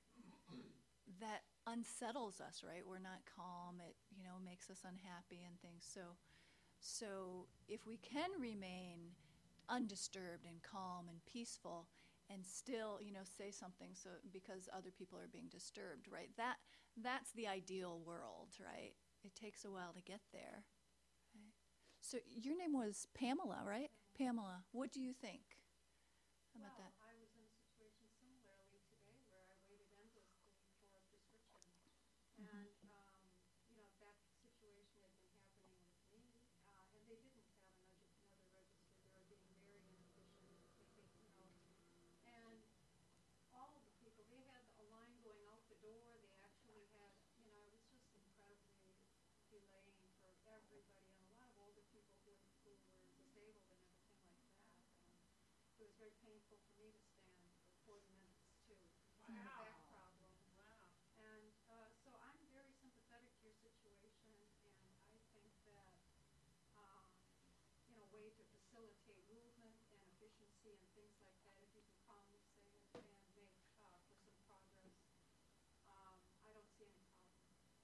unsettles us, right? We're not calm. It, makes us unhappy and things. So if we can remain undisturbed and calm and peaceful and still, say something because other people are being disturbed, right? That's the ideal world, right? It takes a while to get there. Right? So your name was Pamela, right? Pamela, what do you think about that? I was in a situation similarly today where I waited endlessly for a prescription. Mm-hmm. And, that situation had been happening with me, and they didn't have another register. They were being very inefficient and taking, and all of the people, they had a line going out the door. They actually had, it was just incredibly delaying for everybody, and a lot of older people who were disabled and everything like that. It was very painful for me to stand for 40 minutes too. I had a back problem. Wow. And so I'm very sympathetic to your situation, and I think that a way to facilitate movement and efficiency and things like that, if you can calmly say it and make for some progress, I don't see any problem.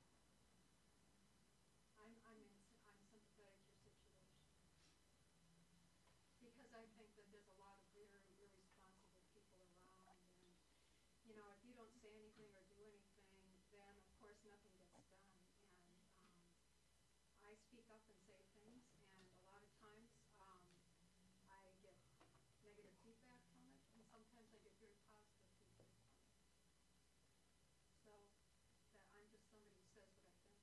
I'm sympathetic to your situation. Because I think that there's a lot of very irresponsible people around, and if you don't say anything or do anything, then of course nothing gets done, and stuff and say things, and a lot of times I get negative feedback from it, and sometimes I get very positive feedback from it. So that I'm just somebody who says what I think.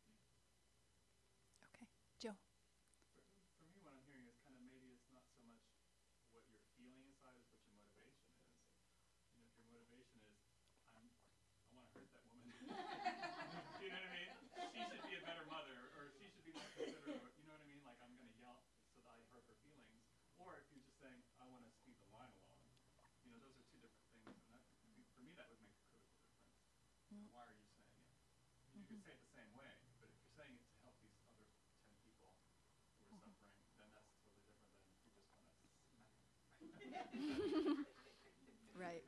Okay. Joe. For me, what I'm hearing is kind of maybe it's not so much what you're feeling inside as what your motivation is. You know, if your motivation is, I want to hurt that woman. You know what I mean? She should be a better mother, or she should be more considerate. Or, you know what I mean? Like I'm going to yell so that I hurt her feelings. Or if you're just saying, I want to speed the line along. You know, those are two different things, and that, for me, that would make a critical difference. Why are you saying it? You could say it the same way, but if you're saying it to help these other 10 people who are suffering, then that's totally different than if you just want to smack them. Right.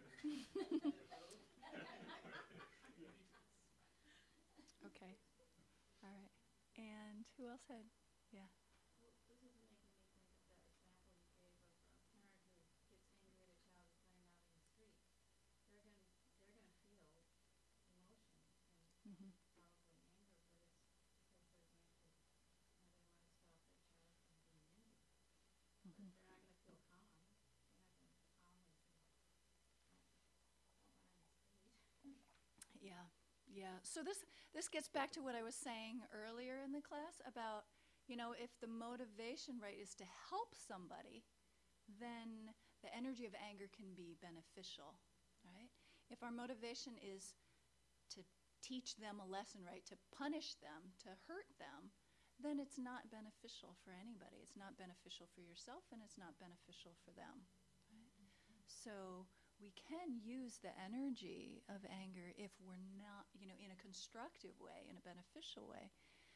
Okay. All right. And who else had? Yeah. Well, this is making me think of that example you gave of a parent who gets angry at a child who's playing out in the street. They're gonna feel emotion and Mm-hmm. probably anger, but it's because they're going to they want to stop their child from being angry. But Mm-hmm. they're not gonna feel calm. They're not gonna calmly say, "Don't let him speed." Yeah. Yeah. So this gets back to what I was saying earlier in the class about, you know, if the motivation, right, is to help somebody, then the energy of anger can be beneficial, right? If our motivation is to teach them a lesson, right, to punish them, to hurt them, then it's not beneficial for anybody. It's not beneficial for yourself, and it's not beneficial for them, right? So we can use the energy of anger if we're not, you know, in a constructive way, in a beneficial way.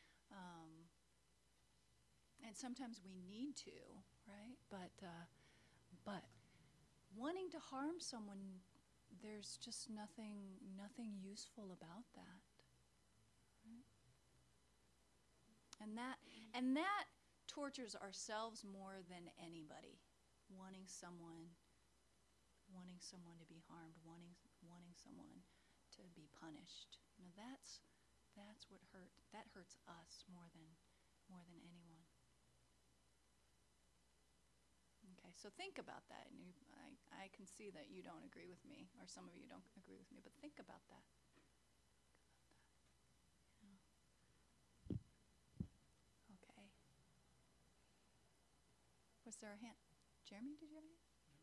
And sometimes we need to, right? But wanting to harm someone, there's just nothing useful about that. Right? And that tortures ourselves more than anybody. Wanting someone to be harmed, wanting someone to be punished. You know, that's what hurts us more than anyone. Okay, so think about that. And I can see that you don't agree with me, or some of you don't agree with me, but think about that. Yeah. Okay. Was there a hand? Jeremy, did you have a hand?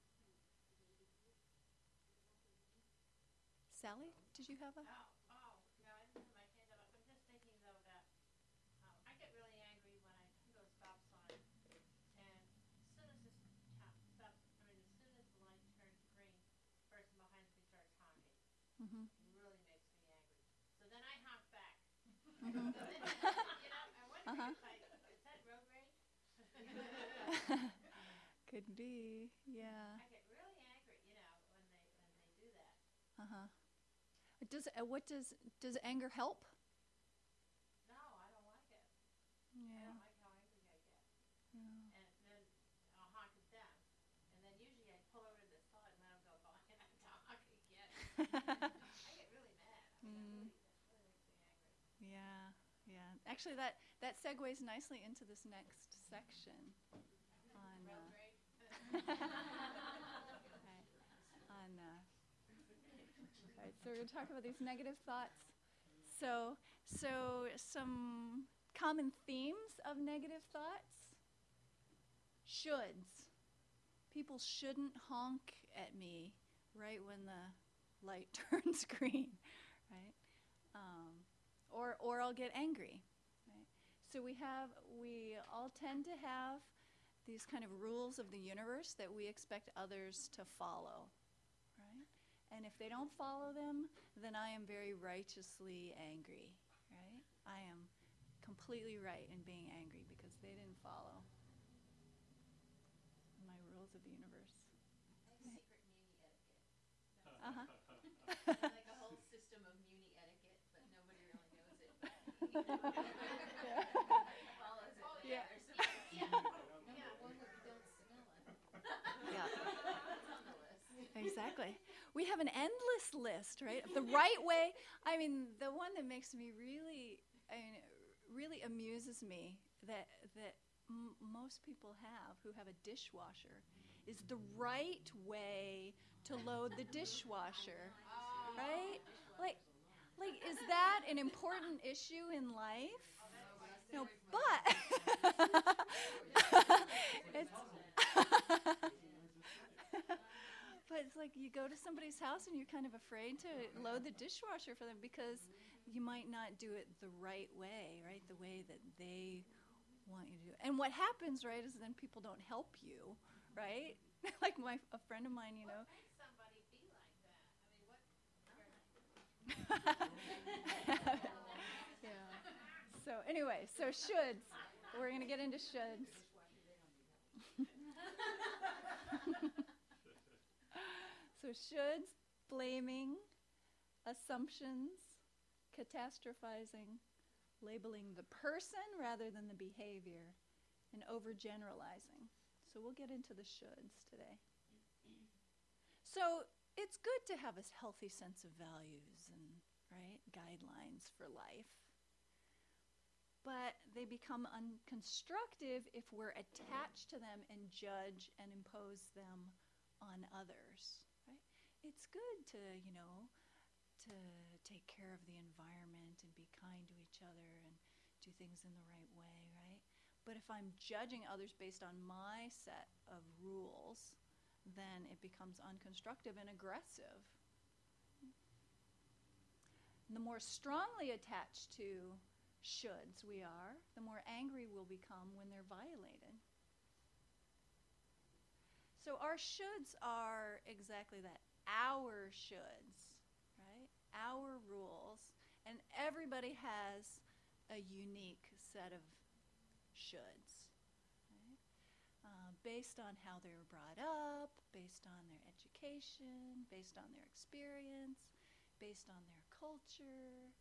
Sally, did you have a? No, I didn't have my hand up. I'm just thinking though that I get really angry when I come to a stop sign, and as soon as the light turns green, the person behind me starts honking. Mm-hmm. It really makes me angry. So then I honk back. Mm-hmm. So then, I wonder is that road rage? Could be, yeah. I get really angry, when they do that. Uh-huh. Does anger help? No, I don't like it. I Yeah. don't like how angry I get. Yeah. And then I'll honk at them. And then usually I pull over to the side and let them go by and I have to honk again. I get really mad. That really makes me angry. Yeah, yeah. Actually, that segues nicely into this next section on Road rage. Right, so we're going to talk about these negative thoughts. So some common themes of negative thoughts. Shoulds. People shouldn't honk at me right when the light turns green, right? Or I'll get angry, right? So we all tend to have these kind of rules of the universe that we expect others to follow, right? And if they don't follow them, then I am very righteously angry, right? I am completely right in being angry because they didn't follow my rules of the universe. I have secret Muni etiquette. Uh-huh. Like a whole system of Muni etiquette, but nobody really knows it. Follows it. Yeah. One would be don't smell it. Yeah. It's on the list. Exactly. We have an endless list, right? The right way. I mean, the one that makes me really amuses me that most people have who have a dishwasher is the right way to load the dishwasher, right? Like, is that an important issue in life? No, but it's but it's like you go to somebody's house and you're kind of afraid to load the dishwasher for them because you might not do it the right way, right? The way that they want you to do it. And what happens, right, is then people don't help you, right? Like a friend of mine, What makes somebody be like that? I mean, what? Yeah. So anyway, so shoulds. We're going to get into shoulds. So shoulds, blaming, assumptions, catastrophizing, labeling the person rather than the behavior, and overgeneralizing. So we'll get into the shoulds today. So it's good to have a healthy sense of values and, right, guidelines for life. But they become unconstructive if we're attached to them and judge and impose them on others, right? It's good to, to take care of the environment and be kind to each other and do things in the right way, right? But if I'm judging others based on my set of rules, then it becomes unconstructive and aggressive. And the more strongly attached to shoulds we are, the more angry we'll become when they're violated. So our shoulds are exactly that, our shoulds, right? Our rules. And everybody has a unique set of shoulds, right? Based on how they were brought up, based on their education, based on their experience, based on their culture,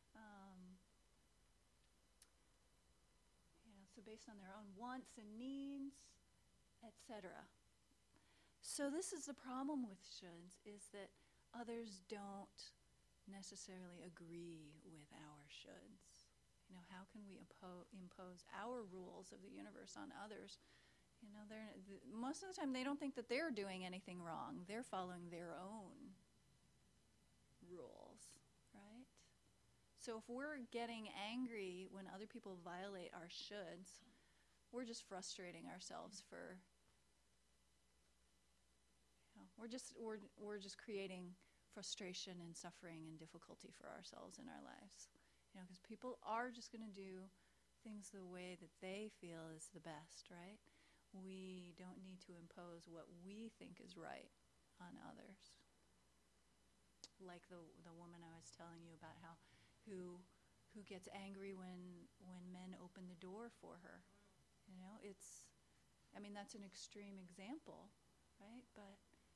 so based on their own wants and needs, etc. So this is the problem with shoulds, is that others don't necessarily agree with our shoulds. How can we impose our rules of the universe on others? Most of the time they don't think that they're doing anything wrong. They're following their own rules, right? So if we're getting angry when other people violate our shoulds, we're just frustrating ourselves for, we're just creating frustration and suffering and difficulty for ourselves in our lives. Because people are just going to do things the way that they feel is the best, right? We don't need to impose what we think is right on others. Like the woman I was telling you about, who gets angry when men open the door for her. That's an extreme example, right? But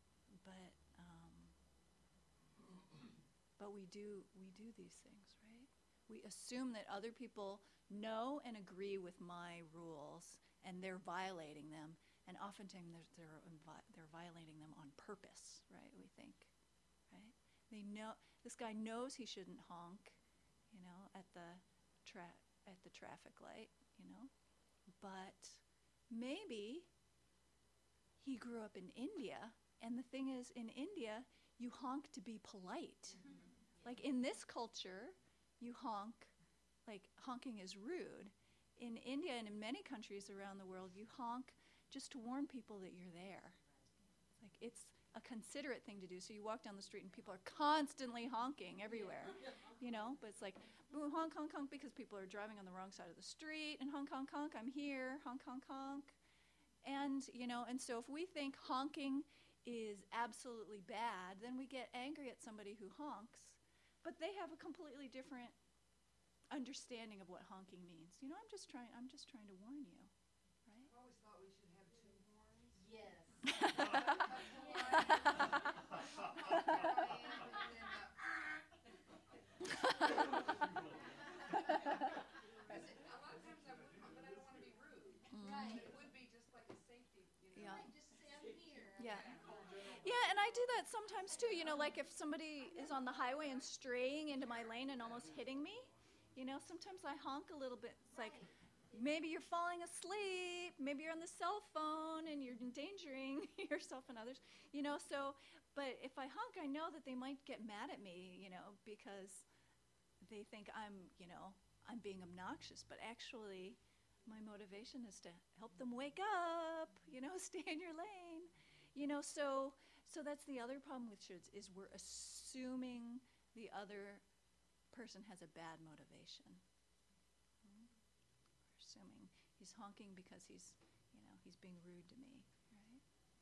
we do these things, right? We assume that other people know and agree with my rules, and they're violating them, and oftentimes they're violating them on purpose, right? We think, right? They know this guy knows he shouldn't honk, at the traffic light, but maybe he grew up in India, and the thing is, in India, you honk to be polite. Like in this culture, you honk, like honking is rude. In India and in many countries around the world, you honk just to warn people that you're there. Like it's a considerate thing to do. So you walk down the street and people are constantly honking everywhere, but it's like, boom, honk, honk, honk, because people are driving on the wrong side of the street, and honk, honk, honk, I'm here, honk, honk, honk. And, and so if we think honking is absolutely bad, then we get angry at somebody who honks, but they have a completely different understanding of what honking means. I'm just trying to warn you, right? I've always thought we should have two horns. Yes. A lot of times I would honk, but I don't want to be rude. Right. It would be just like a safety, Yeah. Right, just say I'm here. Yeah. Yeah, and I do that sometimes too, like if somebody is on the highway and straying into my lane and almost hitting me, sometimes I honk a little bit. It's like, maybe you're falling asleep, maybe you're on the cell phone and you're endangering yourself and others, but if I hunk, I know that they might get mad at me, because they think I'm being obnoxious, but actually my motivation is to help them wake up, stay in your lane, so that's the other problem with shoulds is we're assuming the other person has a bad motivation. We're assuming he's honking because he's being rude to me, right?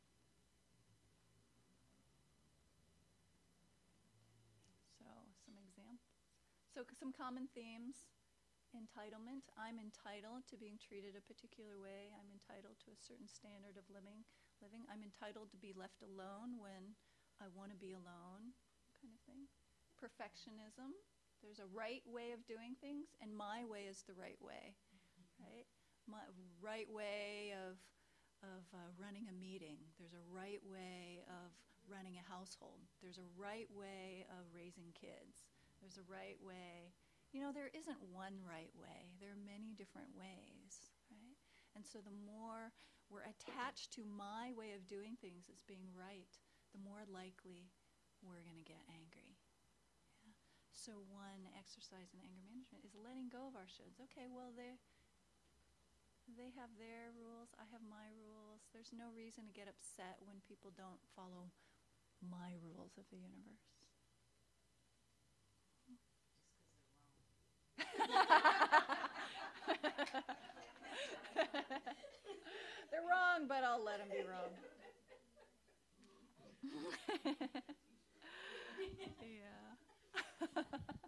So some examples. So some common themes. Entitlement. I'm entitled to being treated a particular way. I'm entitled to a certain standard of living. I'm entitled to be left alone when I want to be alone, kind of thing. Perfectionism. There's a right way of doing things, and my way is the right way, right? My right way of running a meeting. There's a right way of running a household. There's a right way of raising kids. There's a right way. There isn't one right way. There are many different ways, right? And so the more we're attached to my way of doing things as being right, the more likely we're going to get angry. Yeah? So one exercise in anger management is letting go of our shoulds. Okay, well, they have their rules. I have my rules. There's no reason to get upset when people don't follow my rules of the universe. They're wrong, but I'll let them be wrong. Yeah.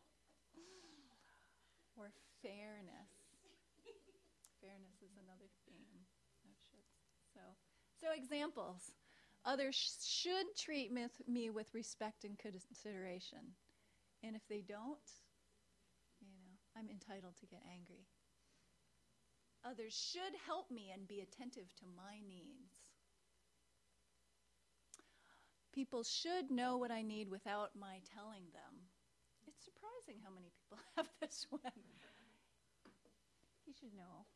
Or fairness. Fairness is another theme of shoulds. So examples. Others should treat me with respect and consideration. And if they don't, I'm entitled to get angry. Others should help me and be attentive to my needs. People should know what I need without my telling them. It's surprising how many people have this one. He should know.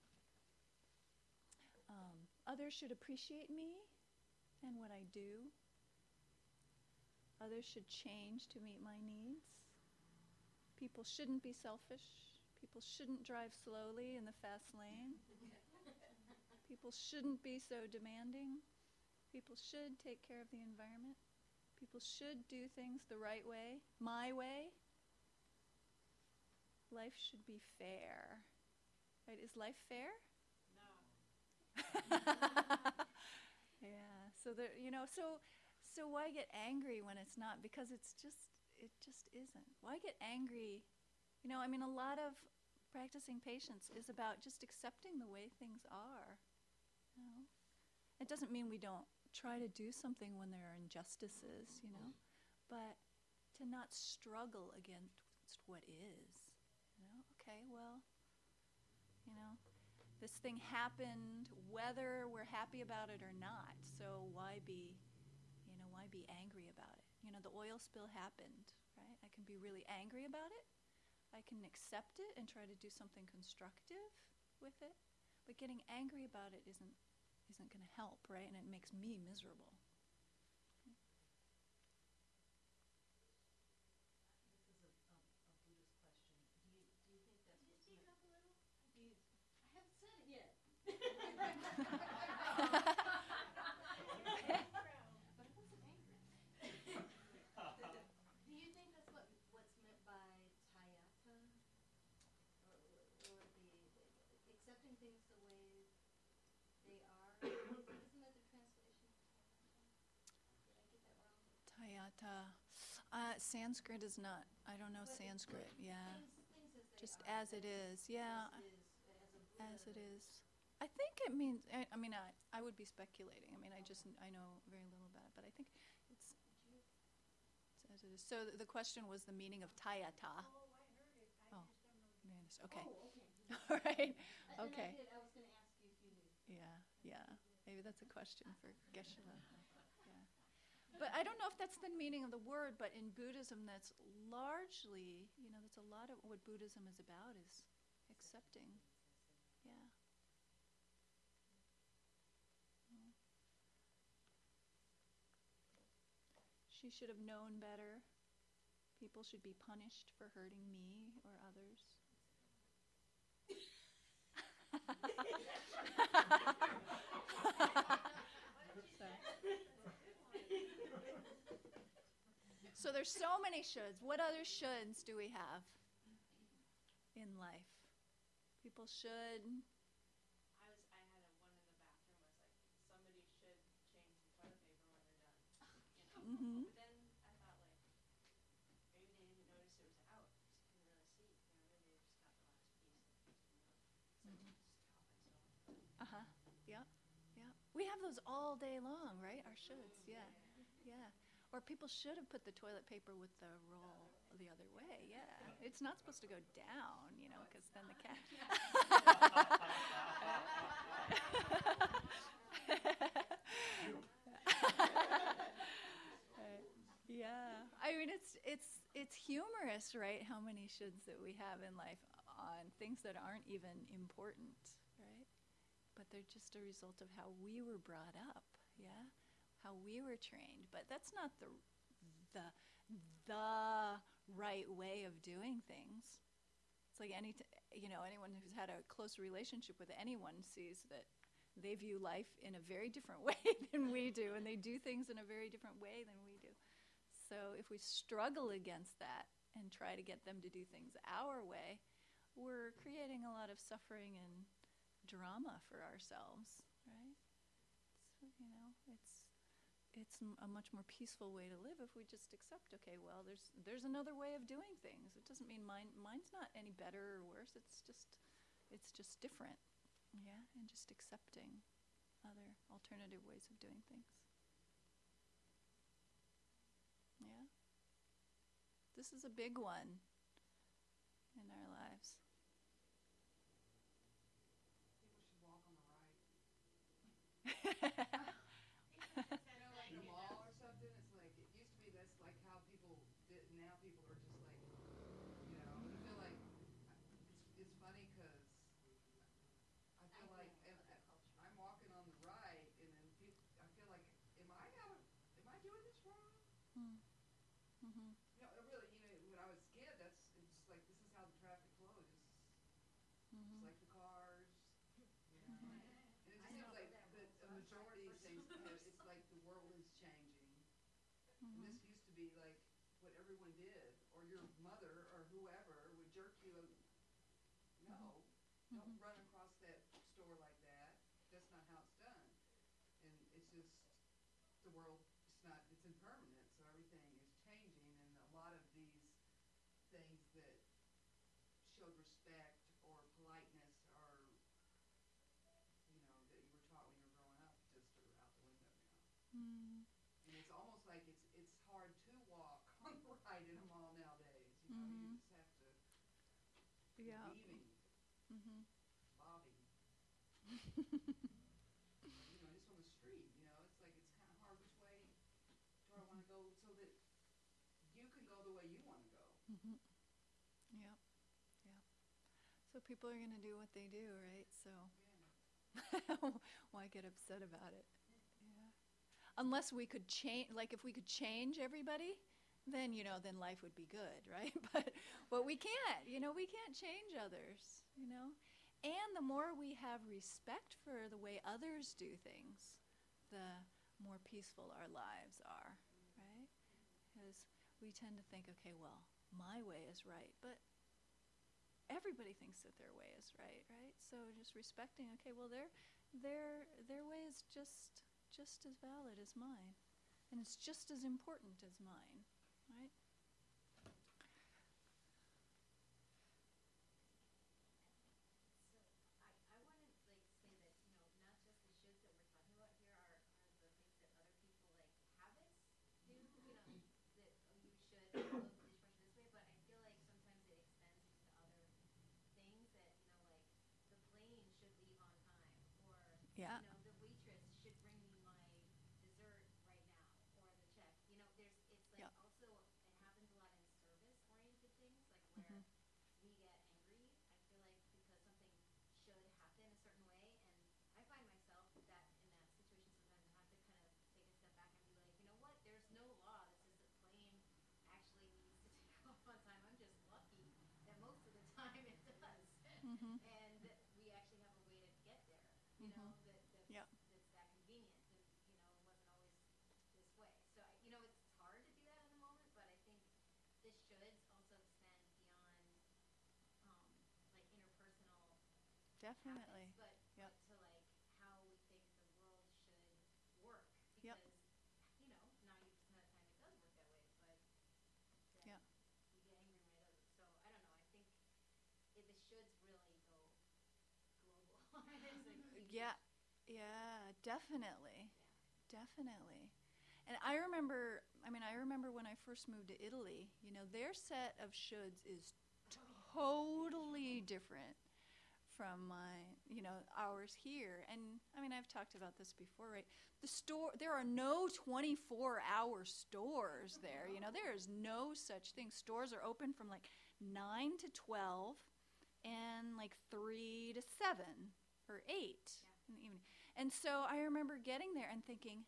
Others should appreciate me and what I do. Others should change to meet my needs. People shouldn't be selfish. People shouldn't drive slowly in the fast lane. People shouldn't be so demanding. People should take care of the environment. People should do things the right way, my way. Life should be fair. Right? Is life fair? No. Yeah. So why get angry when it's not? Because it just isn't. Why get angry? A lot of practicing patience is about just accepting the way things are. It doesn't mean we don't try to do something when there are injustices, but to not struggle against what is. Okay, well, this thing happened, whether we're happy about it or not. So why be angry about it? The oil spill happened, right? I can be really angry about it. I can accept it and try to do something constructive with it. But getting angry about it isn't going to help, right? And it makes me miserable. This is a Buddhist question. Do you think that's Could you speak up a little? I haven't said it yet. But I wasn't angry. Do you think that's what's meant by tayyata? Or the accepting things the way they are? Isn't that the translation of tayyata? Did I get that wrong? Tayyata. Sanskrit is not. I don't know Sanskrit. Yeah. Things as they Just are. as it is. Yeah. As As it is. I think it means. I would be speculating. I know very little about it, but I think it's as it is. So the question was the meaning of tayyata. Oh, I heard it. I Oh. just don't know. Yes, okay. Oh, okay. All right. And Okay. I was going to ask you if you knew. Yeah. Maybe that's a question for Geshe-la. Yeah. But I don't know if that's the meaning of the word, but in Buddhism, that's largely, that's a lot of what Buddhism is about is accepting. Yeah. She should have known better. People should be punished for hurting me or others. So there's so many shoulds. What other shoulds do we have in life? People should. I had one in the bathroom was like, somebody should change the toilet paper when they're done, Mm-hmm. But then I thought like, maybe they didn't notice it was out, just couldn't really see, maybe they just got the last piece. It's like just top and Uh-huh. Yep. Yep. We have those all day long, right? Our shoulds. Yeah. Yeah. Or people should have put the toilet paper with the roll the other way. Yeah. It's not supposed to go down, because then the cat. Yeah. I mean, it's humorous, right? How many shoulds that we have in life on things that aren't even important, right? But they're just a result of how we were brought up, yeah? How we were trained. But that's not the right way of doing things. It's like anyone who's had a close relationship with anyone sees that they view life in a very different way than we do, and they do things in a very different way than we do. So if we struggle against that and try to get them to do things our way, we're creating a lot of suffering and drama for ourselves, right? So, it's a much more peaceful way to live if we just accept, okay, well, there's another way of doing things. It doesn't mean mine's not any better or worse. It's just different, yeah, and just accepting other alternative ways of doing things. Yeah. This is a big one in our lives. People should walk on the right. Like the mall or something. It's like, it used to be that's like how people did, now people are just like, I feel like it's funny because I feel like I'm walking on the right, and then I feel like, am I doing this wrong? Mm-hmm. Really, when I was a kid, it's like, this is how the traffic flows. It's like the cars, And it just seems like a majority of things, it's like the world is changing. And this used to be like what everyone did, or your mother or whoever would jerk you. No, don't run across that store like that. That's not how it's done. And it's just, the world, it's impermanent, so everything is changing. And a lot of these things that showed respect or politeness or, that you were taught when you were growing up, just are out the window now. Mm. And it's almost like it's hard to walk on the right in a mall nowadays. You just have to be Yeah. weaving, bobbing. Just on the street, it's like it's kind of hard. Which way do I want to go so that you can go the way you want to go? Mm-hmm. Yep. Yep. So people are going to do what they do, right? So why get upset about it? Yeah. Unless we could change, like if we could change everybody, then then life would be good, right? But we can't. We can't change others. And the more we have respect for the way others do things, the more peaceful our lives are, right? Because we tend to think, okay, well, my way is right, but everybody thinks that their way is right? So just respecting, okay, well, their way is just as valid as mine, and it's just as important as mine, right? I want to say that, not just the shoulds that we're talking about here are the things that other people habits do, that you should load the dishwasher this way, but I feel like sometimes it extends into other things that, the plane should leave on time, or, Yeah. The waitress should bring me my dessert right now, or the check. It's like Yeah. also, it happens a lot in service-oriented things, like where we get angry, I feel like, because something should happen a certain way, and I find myself that in that situation sometimes I have to kind of take a step back and be like, you know what, there's no law that says that Mhm. And we actually have a way to get there, you know, Yep. that's that convenient. That, you know, it wasn't always this way. So, you know, it's hard to do that in the moment, but I think the shoulds also extend beyond, like interpersonal Definitely. habits, but Yep. to like how we think the world should work. Yep. Because, you know, 90% of the time it does work that way, but then Yep. we get angry when it doesn't. So I don't know. I think the shoulds really go global. It's like huge. Yeah. Yeah, definitely. Yeah. Definitely. And I remember when I first moved to Italy, you know, their set of shoulds is totally different from ours here. And I mean, I've talked about this before, right? There are no 24-hour stores there. You know, there is no such thing. Stores are open from like 9 to 12 and like 3 to 7 or 8 in the evening. And so I remember getting there and thinking,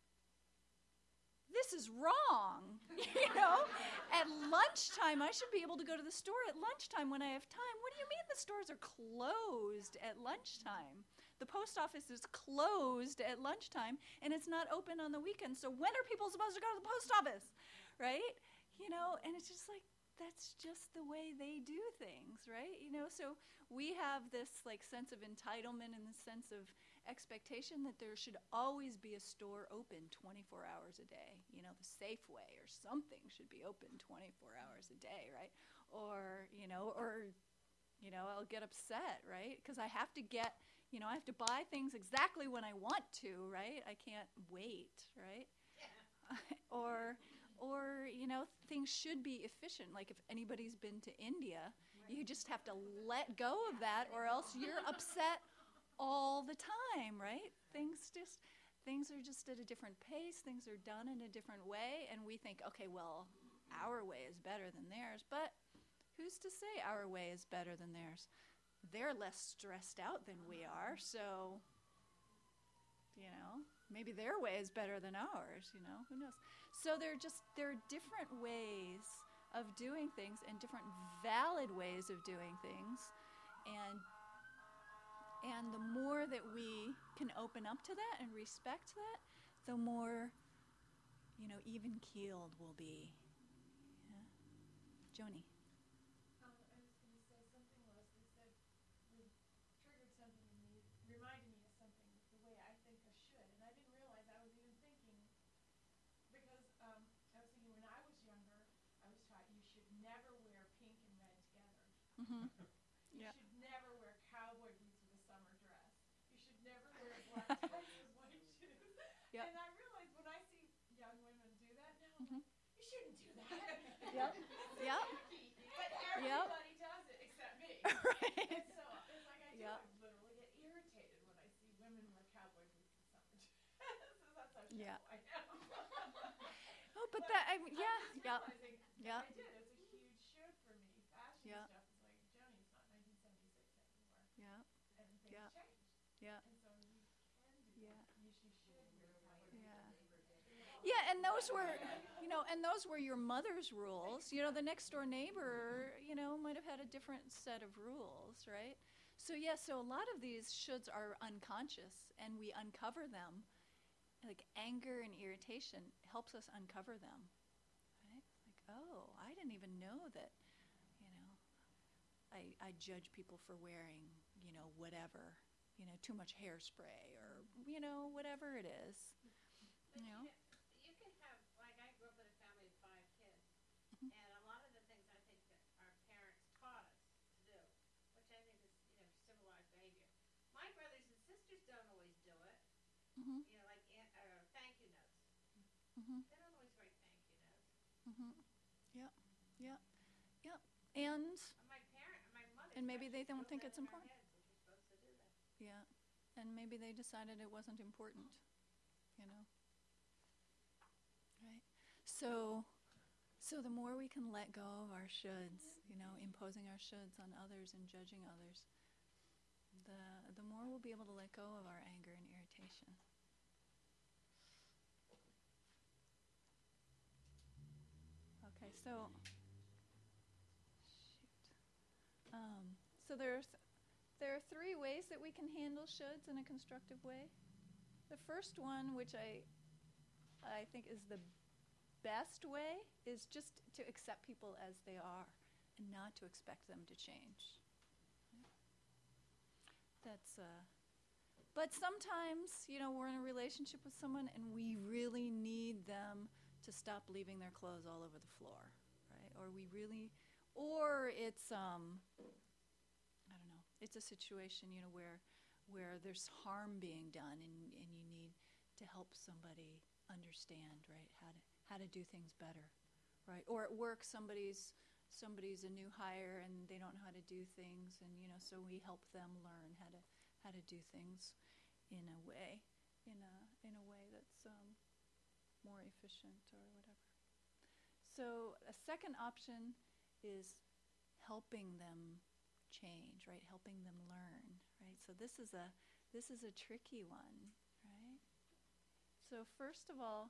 this is wrong. You know, at lunchtime, I should be able to go to the store at lunchtime when I have time. What do you mean the stores are closed at lunchtime? The post office is closed at lunchtime, and it's not open on the weekends. So when are people supposed to go to the post office, right? You know, and it's just like, that's just the way they do things, right? You know, so we have this like sense of entitlement and the sense of expectation that there should always be a store open 24 hours a day. You know, the Safeway or something should be open 24 hours a day, right? Or I'll get upset, right? Because I have to I have to buy things exactly when I want to, right? I can't wait, right? Or things should be efficient. Like if anybody's been to India, you just have to let go of that, or else you're upset all the time, right? Things are just at a different pace. Things are done in a different way, and we think, okay, well, our way is better than theirs. But who's to say our way is better than theirs? They're less stressed out than we are, so maybe their way is better than ours, who knows? So there are different ways of doing things and different valid ways of doing things. And the more that we can open up to that and respect that, the more, even-keeled we'll be. Yeah. Joni. I was going to say something Leslie said triggered something in me, reminded me of something, the way I think I should. And I didn't realize I was even thinking, because I was thinking when I was younger, I was taught you should never wear pink and red together. Mm-hmm. You Yeah. should never wear cowboy boots with a summer dress. You should never wear black tights with white shoes. Yep. And I realize when I see young women do that now, I'm Mhm. like, you shouldn't do that. Yep. Yep. But everybody does it except me. Right. And so it's like I do. Yep. I literally get irritated when I see women wear cowboy boots with summer dresses. So that's how Yeah. shallow I am. Oh, but I'm yeah. just Yeah. realizing Yeah. I did. It's a huge shift for me. Fashion Yeah. stuff is like, Joni, it's not 1976 anymore. Yeah. And things Yeah. changed. Yeah. And so you can do Yeah. that. You should wear cowboy Yeah. boots. Yeah, and those were your mother's rules. The next door neighbor, might have had a different set of rules, right? So a lot of these shoulds are unconscious, and we uncover them. Like anger and irritation helps us uncover them, right? Like, oh, I didn't even know that, I judge people for wearing, whatever, too much hairspray or, whatever it is. But You know? you can have, like I grew up in a family of 5 kids, Mhm. and a lot of the things I think that our parents taught us to do, which I think is, civilized behavior. My brothers and sisters don't always do it, Mm-hmm. like thank you notes. Mm-hmm. They don't always write thank you notes. Mm-hmm. Yep. Yep. Yep. And My mother. And maybe they don't drilled think that it's in our important. heads that you're supposed to do that. yeah, and maybe they decided it wasn't important, right? So the more we can let go of our shoulds, imposing our shoulds on others and judging others, the more we'll be able to let go of our anger and irritation. Okay, so there are 3 ways that we can handle shoulds in a constructive way. The first one, which I think is the best way, is just to accept people as they are and not to expect them to change. But sometimes, we're in a relationship with someone and we really need them to stop leaving their clothes all over the floor, right? Or it's, I don't know, it's a situation, where there's harm being done and you need to help somebody understand, right, how to do things better, right? Or at work, somebody's a new hire and they don't know how to do things, and so we help them learn how to do things in a way that's more efficient or whatever. So a second option is helping them change, right? Helping them learn, right? So this is a tricky one, right? So first of all,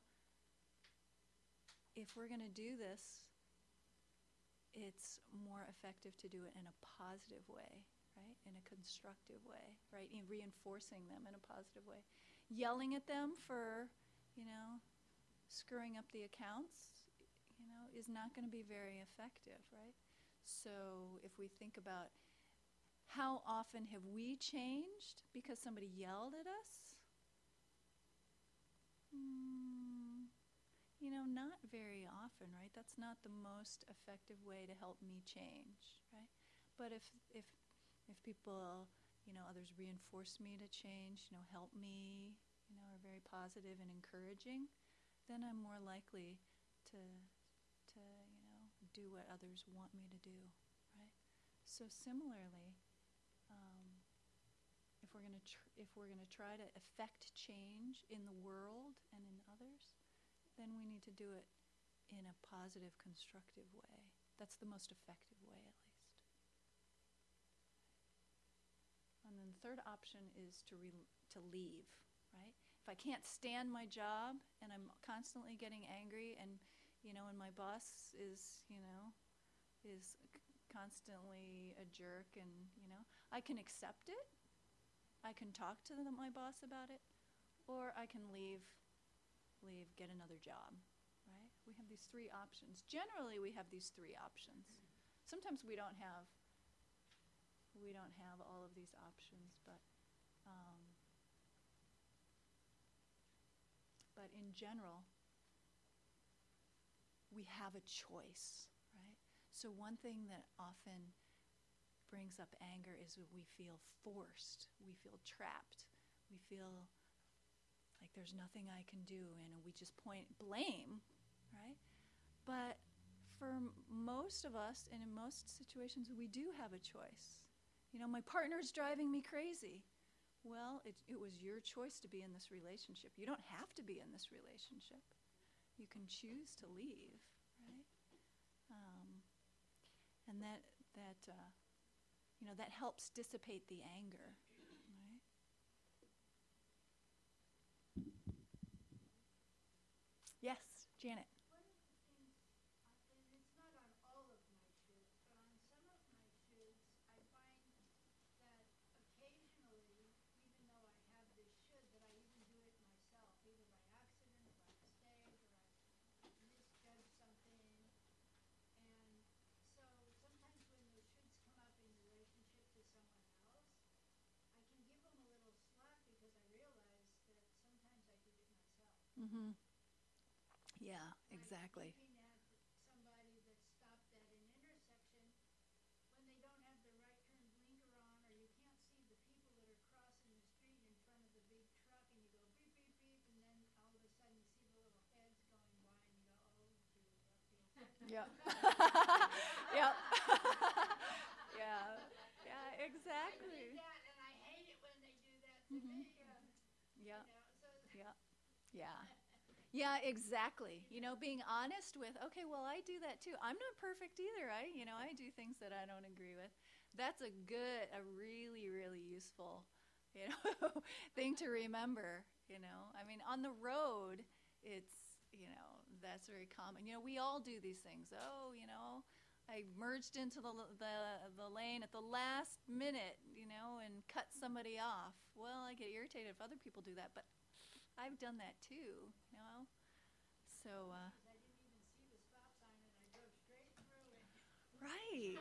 if we're going to do this, it's more effective to do it in a positive way, right? In a constructive way, right? Reinforcing them in a positive way. Yelling at them for, screwing up the accounts, is not going to be very effective, right? So if we think about how often have we changed because somebody yelled at us? Not very often, right? That's not the most effective way to help me change, right? But if people, others reinforce me to change, help me, are very positive and encouraging, then I'm more likely to do what others want me to do, right? So similarly, if we're going to try to affect change in the world and in others, then we need to do it in a positive, constructive way. That's the most effective way, at least. And then the third option is to leave, right? If I can't stand my job and I'm constantly getting angry, and and my boss is constantly a jerk, and I can accept it. I can talk to my boss about it, or I can leave, get another job, right? We have these 3 options. Generally, we have these 3 options. Sometimes we don't have all of these options, but in general, we have a choice, right? So one thing that often brings up anger is that we feel forced, we feel trapped, we feel like there's nothing I can do, and we just blame, right? But for most of us, and in most situations, we do have a choice. My partner's driving me crazy. Well, it was your choice to be in this relationship. You don't have to be in this relationship. You can choose to leave, right? And that helps dissipate the anger, right? Yes, Janet. One of the things, and it's not on all of my shoots, but on some of my shoots, I find that occasionally, even though I have this should, that I even do it myself, either by accident or by mistake, or I misjudge something. And so sometimes when those shoulds come up in relationship to someone else, I can give them a little slack because I realize that sometimes I did it myself. Mm-hmm. Yeah, exactly. Like looking at somebody that stopped at an intersection when they don't have the right turn blinker on, or you can't see the people that are crossing the street in front of the big truck, and you go beep, beep, beep, and then all of a sudden you see the little heads going by, and you go, oh, gee, that feels like Yep. Yep. Yeah. Yeah, exactly. I did that, and I hate it when they do that to me. Yeah. So Yeah. Yeah. Yeah, exactly. Being honest with, okay, well, I do that too. I'm not perfect either. I do things that I don't agree with. That's a really, really useful, thing to remember, I mean, on the road, it's, that's very common. We all do these things. Oh, I merged into the lane at the last minute, and cut somebody off. Well, I get irritated if other people do that, but I've done that too. So, Because I didn't even see the stop sign and I drove straight through it. right.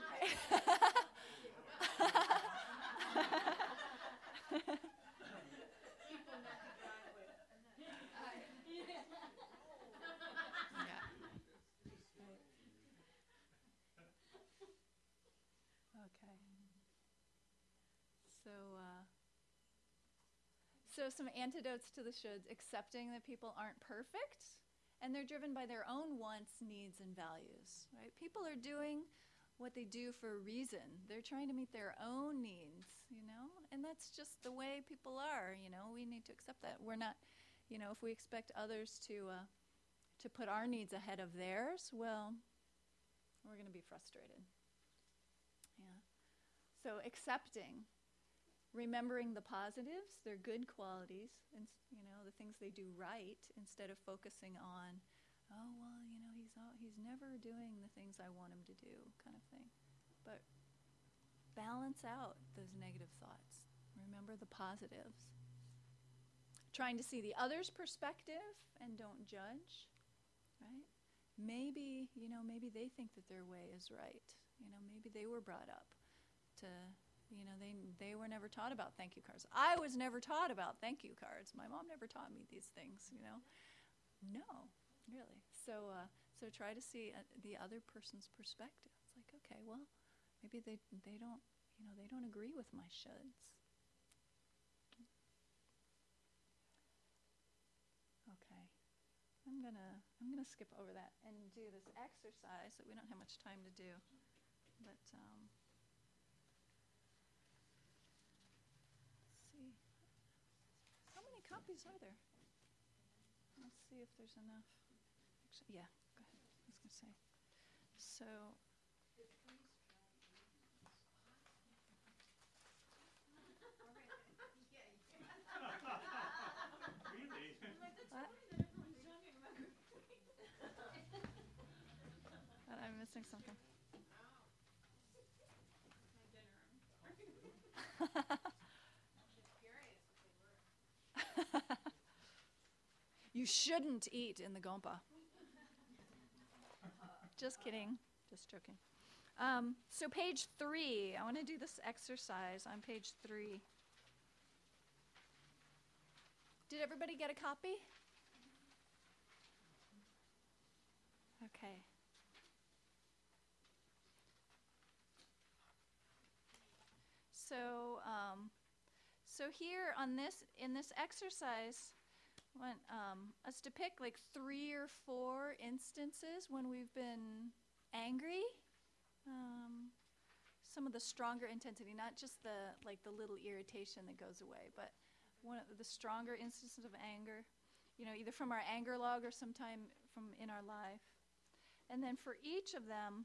People not to drive with. Yeah. Okay. So some antidotes to the shoulds: accepting that people aren't perfect, and they're driven by their own wants, needs, and values. Right? People are doing what they do for a reason. They're trying to meet their own needs, and that's just the way people are. We need to accept that. We're not, if we expect others to put our needs ahead of theirs, well, we're going to be frustrated. Yeah. So accepting, remembering the positives, their good qualities, and the things they do right, instead of focusing on, oh well, he's never doing the things I want him to do, kind of thing. But balance out those negative thoughts. Remember the positives. Trying to see the other's perspective and don't judge, right? Maybe they think that their way is right. Maybe they were brought up to, they were never taught about thank you cards. I was never taught about thank you cards. My mom never taught me these things, No, really. So try to see the other person's perspective. It's like, okay, well, maybe they don't agree with my shoulds. Okay. I'm gonna skip over that and do this exercise that we don't have much time to do. But let's see. How many copies are there? Let's see if there's enough. Actually, yeah, go ahead. I was gonna say. So Really? what? I'm missing something. You shouldn't eat in the gompa. Just kidding. Just joking. So page 3. I want to do this exercise on page 3. Did everybody get a copy? Okay. So here in this exercise, I want us to pick like 3 or 4 instances when we've been angry. Some of the stronger intensity, not just the little irritation that goes away, but one of the stronger instances of anger, either from our anger log or sometime from in our life. And then for each of them,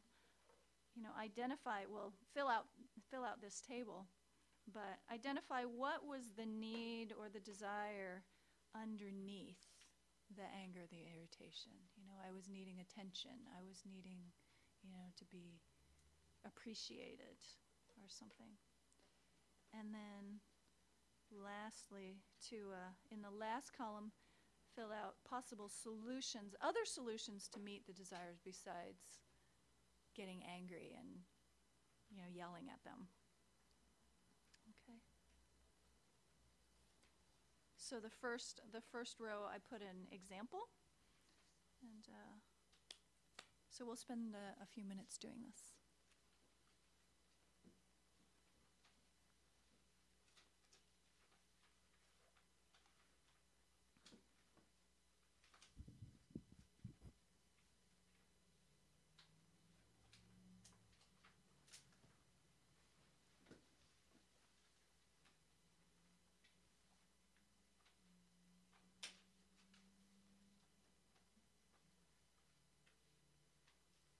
fill out this table, but identify what was the need or the desire underneath the anger, the irritation. I was needing attention. I was needing, to be appreciated or something. And then lastly, in the last column, fill out possible solutions, other solutions to meet the desires besides getting angry and, yelling at them. Okay. So the first row, I put an example, and so we'll spend a few minutes doing this.